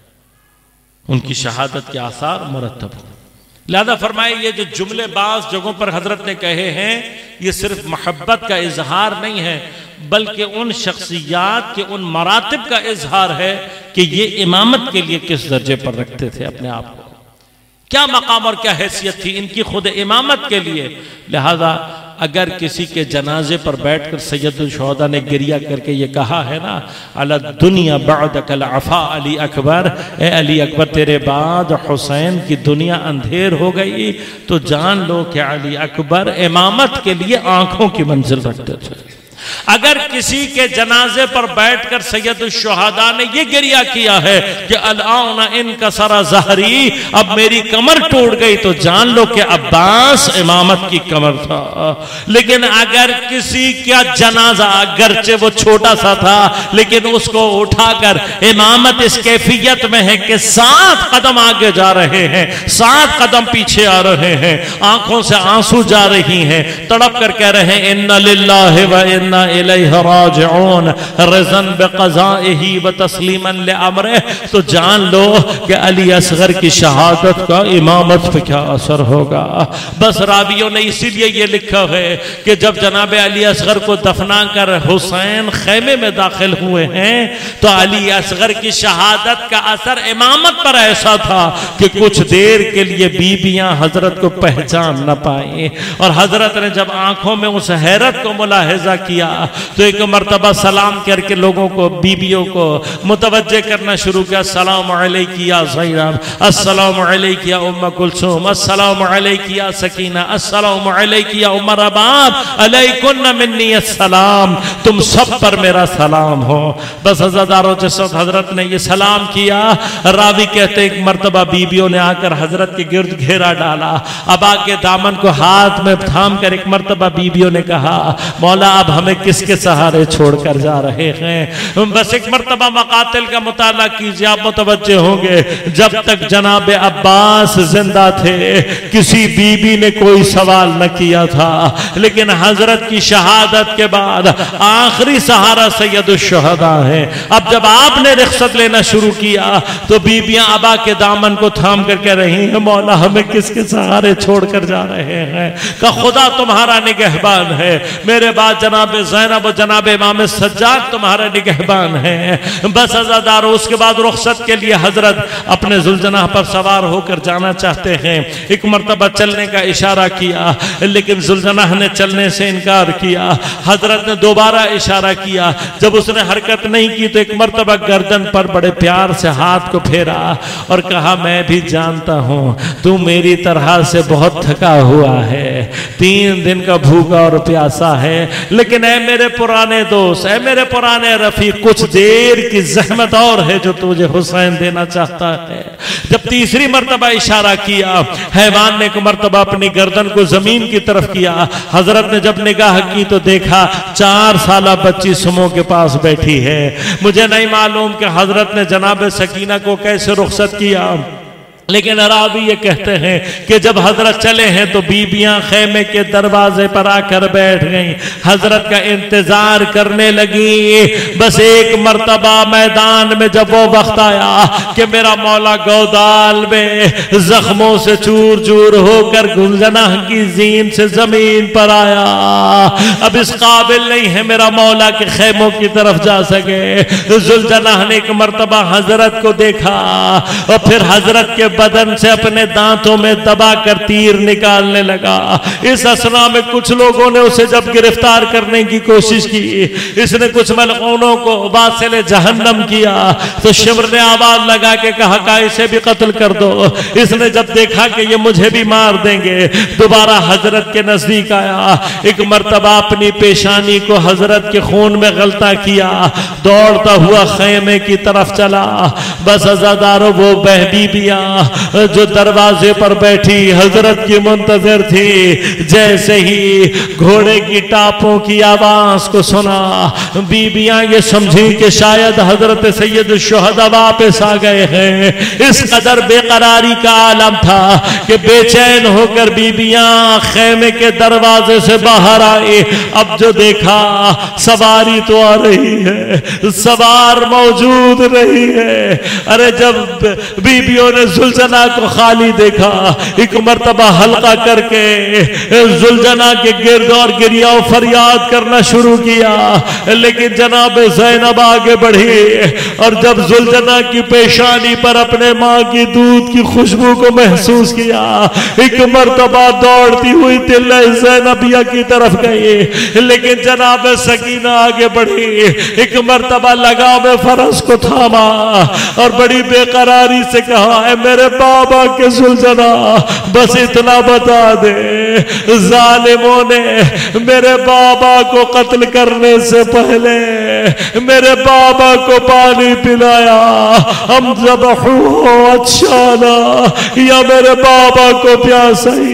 उनकी शहादत के आसार मुरतब हो। लिहाजा फरमाए ये जो जुमले बाज जगहों पर हजरत ने कहे हैं, ये सिर्फ मोहब्बत का इजहार नहीं है बल्कि उन शख्सियात के उन मरातिब का इजहार है कि ये इमामत के लिए किस दर्जे पर रखते थे अपने आप को, क्या मकाम और क्या हैसियत थी इनकी खुद इमामत के लिए। लिहाजा अगर किसी के जनाजे पर बैठकर सैयदुश्शुहदा ने गिरिया करके ये कहा है ना, अला दुनिया बअदकल अफा अली अकबर, ए अली अकबर तेरे बाद हुसैन की दुनिया अंधेर हो गई, तो जान लो कि अली अकबर इमामत के लिए आंखों की मंजिल रखते थे। अगर किसी के जनाजे पर बैठकर सैयदुश्शुहदा ने यह गिरिया किया है कि अलआना इनका सारा ज़हरी, अब मेरी कमर टूट गई, तो जान लो कि अब्बास इमामत की कमर था। लेकिन अगर किसी का जनाजा, अगरचे वो छोटा सा था लेकिन उसको उठाकर इमामत इस कैफियत में है कि सात कदम आगे जा रहे हैं, सात कदम पीछे आ रहे हैं, आंखों से आंसू जा रही हैं, तड़प कर कह रहे हैं इन्ना लिल्लाहि व इन्ना इलैहि राजिऊन रज़न बिक़ज़ाइही व तस्लीमन लिअम्रिही, तो जान लो कि अली असगर की शहादत का इमामत पे क्या असर होगा। बस रावियों ने इसीलिए ये लिखा है कि जब जनाब अली असगर को दफना कर हुसैन खैमे में दाखिल हुए हैं तो अली असगर की शहादत का असर इमामत पर ऐसा था कि कुछ देर के लिए बीबियां हजरत को पहचान न पाई, और हजरत ने जब आंखों में उस हैरत को मुलाहिजा किया तो एक मर्तबा सलाम करके लोगों को, बीबियों को मुतवज्जे करना शुरू किया। अस्सलामु अलैकी या ज़ैनब, अस्सलामु अलैकी या उम्म कुलसूम, अस्सलामु अलैकी या सकीना, अस्सलामु अलैकी या उम्म रबाब, अलैकुन्न मिन्नी अस्सलाम, तुम सब पर मेरा सलाम हो। बस हज़रदारों जिस वक्त हजरत ने ये सलाम किया, रावी कहते एक मर्तबा बीबियों ने आकर हजरत के गिर्द घेरा डाला, अबा के दामन को हाथ में थाम कर एक मर्तबा बीबियों ने कहा मौला अब हमें किसके सहारे छोड़कर जा रहे हैं। बस एक मर्तबा मकातिल का मुताला कीजिए, आप मुतवज्जे होंगे, जब तक जनाब अब्बास जिंदा थे किसी बीबी ने कोई सवाल न किया था, लेकिन हजरत की शहादत के बाद आखिरी सहारा सैयदुश्शुहदा है। अब जब आपने रिख्सत लेना शुरू किया तो बीबियां अबा के दामन को थाम कर कह रही हैं मौला हमें किसके सहारे छोड़कर जा रहे हैं, का खुदा तुम्हारा निगहबान है, मेरे बाद जनाब ज़ैनब और जनाब इमाम सज्जाद तुम्हारा निगहबान है। बस अज़ादार उसके बाद रुखसत के लिए हजरत अपने जुल्जनाह पर सवार होकर जाना चाहते हैं। एक मर्तबा चलने का इशारा किया लेकिन जुल्जनाह ने चलने से इनकार किया। हजरत ने दोबारा इशारा किया, जब उसने हरकत नहीं की तो एक मर्तबा गर्दन पर बड़े प्यार से हाथ को फेरा और कहा मैं भी जानता हूं तू मेरी तरह से बहुत थका हुआ है, तीन दिन का भूखा और प्यासा है, लेकिन ऐ मेरे पुराने दोस्त, ऐ मेरे पुराने रफीक, कुछ देर की जहमत और है जो तुझे हुसैन देना चाहता है। जब तीसरी मर्तबा इशारा किया, हैवान ने एक मर्तबा अपनी गर्दन को जमीन की तरफ किया। हजरत ने जब निगाह की तो देखा चार साला बच्ची सुमो के पास बैठी है। मुझे नहीं मालूम कि हजरत ने जनाब सकीना को कैसे रुखसत किया, लेकिन रावी ये कहते हैं कि जब हजरत चले हैं तो बीबियां खेमे के दरवाजे पर आकर बैठ गईं, हजरत का इंतजार करने लगी। बस एक मर्तबा मैदान में जब वो वक्त आया कि मेरा मौला गौदाल में जख्मों से चूर चूर होकर गुलजनाह की जीन से जमीन पर आया, अब इस काबिल नहीं है मेरा मौला के खेमों की तरफ जा सके। जुलजनाह ने एक मर्तबा हजरत को देखा और फिर हजरत के बदन से अपने दांतों में दबा कर तीर निकालने लगा। इस असना में कुछ लोगों ने उसे जब गिरफ्तार करने की कोशिश की, इसने कुछ मलकूनों को वासिले जहन्नम किया, तो शिमर ने आवाज लगा के कहा का इसे भी कत्ल कर दो। इसने जब देखा कि ये मुझे भी मार देंगे, दोबारा हजरत के नजदीक आया, एक मर्तबा अपनी पेशानी को हजरत के खून में गलता किया, दौड़ता हुआ खेमे की तरफ चला। बस अज़ादारों वो बहबीबियां जो दरवाजे पर बैठी हजरत की मुंतजर थी, जैसे ही घोड़े की टापों की आवाज को सुना, बीबियां ये समझी कि शायद हजरत सैयद शुहदा वापस आ गए हैं। इस कदर बेकरारी का आलम था कि बेचैन होकर बीबियां खेमे के दरवाजे से बाहर आई। अब जो देखा सवारी तो आ रही है, सवार मौजूद नहीं है। अरे जब बीबियों ने जुलजना को खाली देखा, एक मर्तबा हल्का करके जुलजना के गिर्द और गिरिया फरियाद करना शुरू किया, लेकिन जनाब ज़ैनब आगे बढ़ी और जब जुलजना की पेशानी पर अपने माँ की दूध की खुशबू को महसूस किया, एक मर्तबा दौड़ती हुई तिल्ला ज़ैनबिया की तरफ गई। लेकिन जनाब सकीना आगे बढ़ी, एक मर्तबा लगाम फरस को थामा और बड़ी बेकरारी से कहा, है मेरे बाबा के सुलझना, बस इतना बता दे, जालिमों ने मेरे बाबा को कत्ल करने से पहले मेरे बाबा को पानी पिलाया, हम जब हो अच्छा ना, या मेरे बाबा को प्यास आई।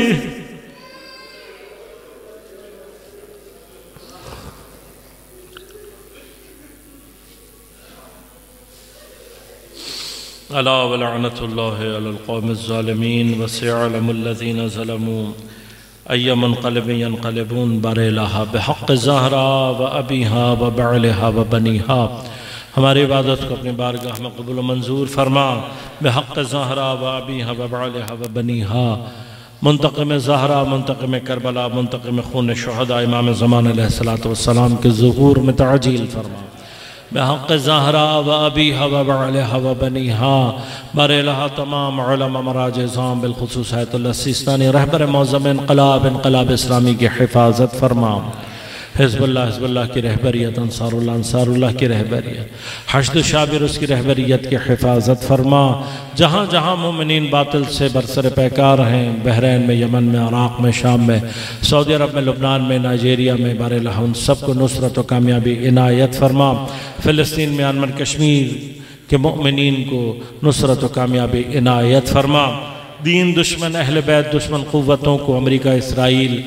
अला वलअनतुल्लाहि अलल क़ौमिज़-ज़ालिमीन वसयअलमुल्लज़ीना ज़लमू अय्य मुनक़लिबिन यनक़लिबून बरैलहा बिहक़्क़ि ज़हरा व अबीहा व बअलिहा व बनीहा। हमारी इबादत को अपनी बारगाह में कबूल मंजूर फरमा। बिहक़्क़ि ज़हरा व अबीहा व बअलिहा व बनीहा। मुंतक़िम ज़हरा, मुंतक़िम करबला, मुंतक़िम खून शुहदा इमाम ज़मान अलैहिस्सलातु वस्सलाम के ज़ुहूर में तअजील फरमा। बिहक़्क़ि ज़हरा व अबीहा व बअलिहा व बनीहा बरैलहा तमाम उलमा मराज इज़ाम बिलख़ुसूस आयतुल्लाह सिस्तानी रहबर मौज़म इन्क़लाब इन्क़लाब इस्लामी की हिफाजत फरमा। हिज़्बुल्लाह हिज़्बुल्लाह की रहबरियत, अंसारुल्लाह अंसारुल्लाह की रहबरियत, हश्द शाबिर उसकी रहबरियत की हिफाजत फरमा। जहाँ जहाँ मोमिनीन बातिल से बरसर पैकार हैं, बहरैन में, यमन में, इराक़ में, शाम में, सऊदी अरब में, लुबनान में, नाइजीरिया में, बरैलहा उन सबको नुसरत व कामयाबी इनायत फरमा। फ़िलिस्तीन, म्यांमार, कश्मीर के मोमिनीन को नुसरत व कामयाबी इनायत फरमा। दीन दुश्मन, अहल बैत दुश्मन क़ुव्वतों को, अमेरिका, इसराइल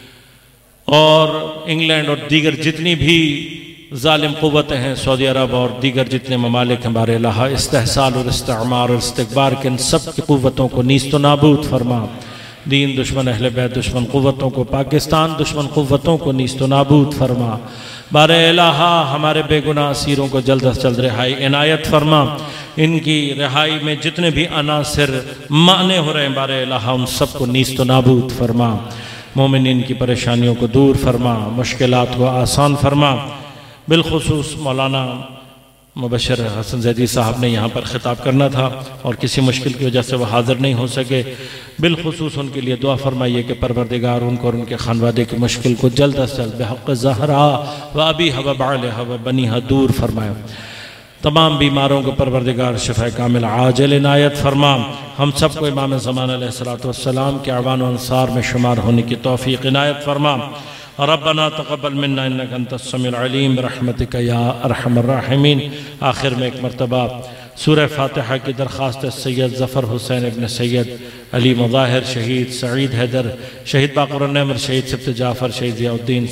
और इंग्लैंड और दीगर जितनी भी ज़ालिम क़ुव्वतें हैं, सऊदी अरब और दीगर जितने ममालिक हैं, बरैलहा इस्तेहसाल और इस्तेमार और इस्तिकबार के इन सब की क़ुव्वतों को नीस्त नाबूद फरमा। दीन दुश्मन, अहल बैत दुश्मन क़ुव्वतों को, पाकिस्तान दुश्मन क़ुव्वतों को नीस्त नाबूद फरमा। बरैलहा हमारे बेगुनाह असीरों को जल्द अज जल्द रिहाई इनायत फरमा। इनकी रिहाई में जितने भी अनासिर माने हो रहे हैं, बरैलहा उन सबको नीस्त नाबूद फरमा। मोमिनीन की परेशानियों को दूर फरमा, मुश्किलात को आसान फरमा। बिलखुसूस मौलाना मुबशर हसन जैदी साहब ने यहाँ पर ख़िताब करना था और किसी मुश्किल की वजह से वह हाज़िर नहीं हो सके। बिलखुसूस उनके लिए दुआ फरमाइए कि परवरदिगार उनको और उनके खानवादे की मुश्किल को जल्द अज जल्द बिहक़्क़ि ज़हरा व अबीहा व बअलिहा व बनीहा दूर फरमाए। तमाम बीमारों को परवरदिगार शिफ़ा कामिल आजिल इनायत फरमा। हम सबको इमाम ज़मान अलैहिस्सलातु वस्सलाम के अवान व अंसार में शुमार होने की तौफ़ीक़ इनायत फरमा। रब्बना तक़ब्बल मिन्ना इन्नका अंतस समीउल अलीम बिरहमतिका या अरहमर राहिमीन। आखिर में एक मरतबा सूरह फातिहा की दरख्वास्त सैयद ज़फ़र हुसैन इब्न सैयद अली मुज़ाहिर, शहीद सईद हैदर, शहीद बाक़ुर नेमर, शहीद सिब्त जाफ़र, शहीद ज़ियाउद्दीन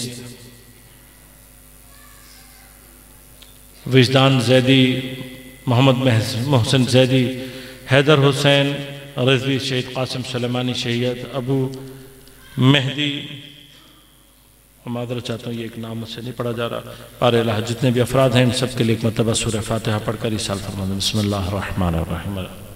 विजदान जैदी, मोहम्मद मोहसिन जैदी, हैदर हुसैन रज़वी शहीद कासिम सलेमानी, शहीद अबू मेहदी, मादर चाहता हूँ ये एक नाम मुझसे नहीं पढ़ा जा रहा, पारे जितने भी अफराद हैं इन सब के लिए एक मरतबा सूरह फातिहा पढ़कर इस साल फरमाना। बिस्मिल्लाहिर्रहमानिर्रहीम।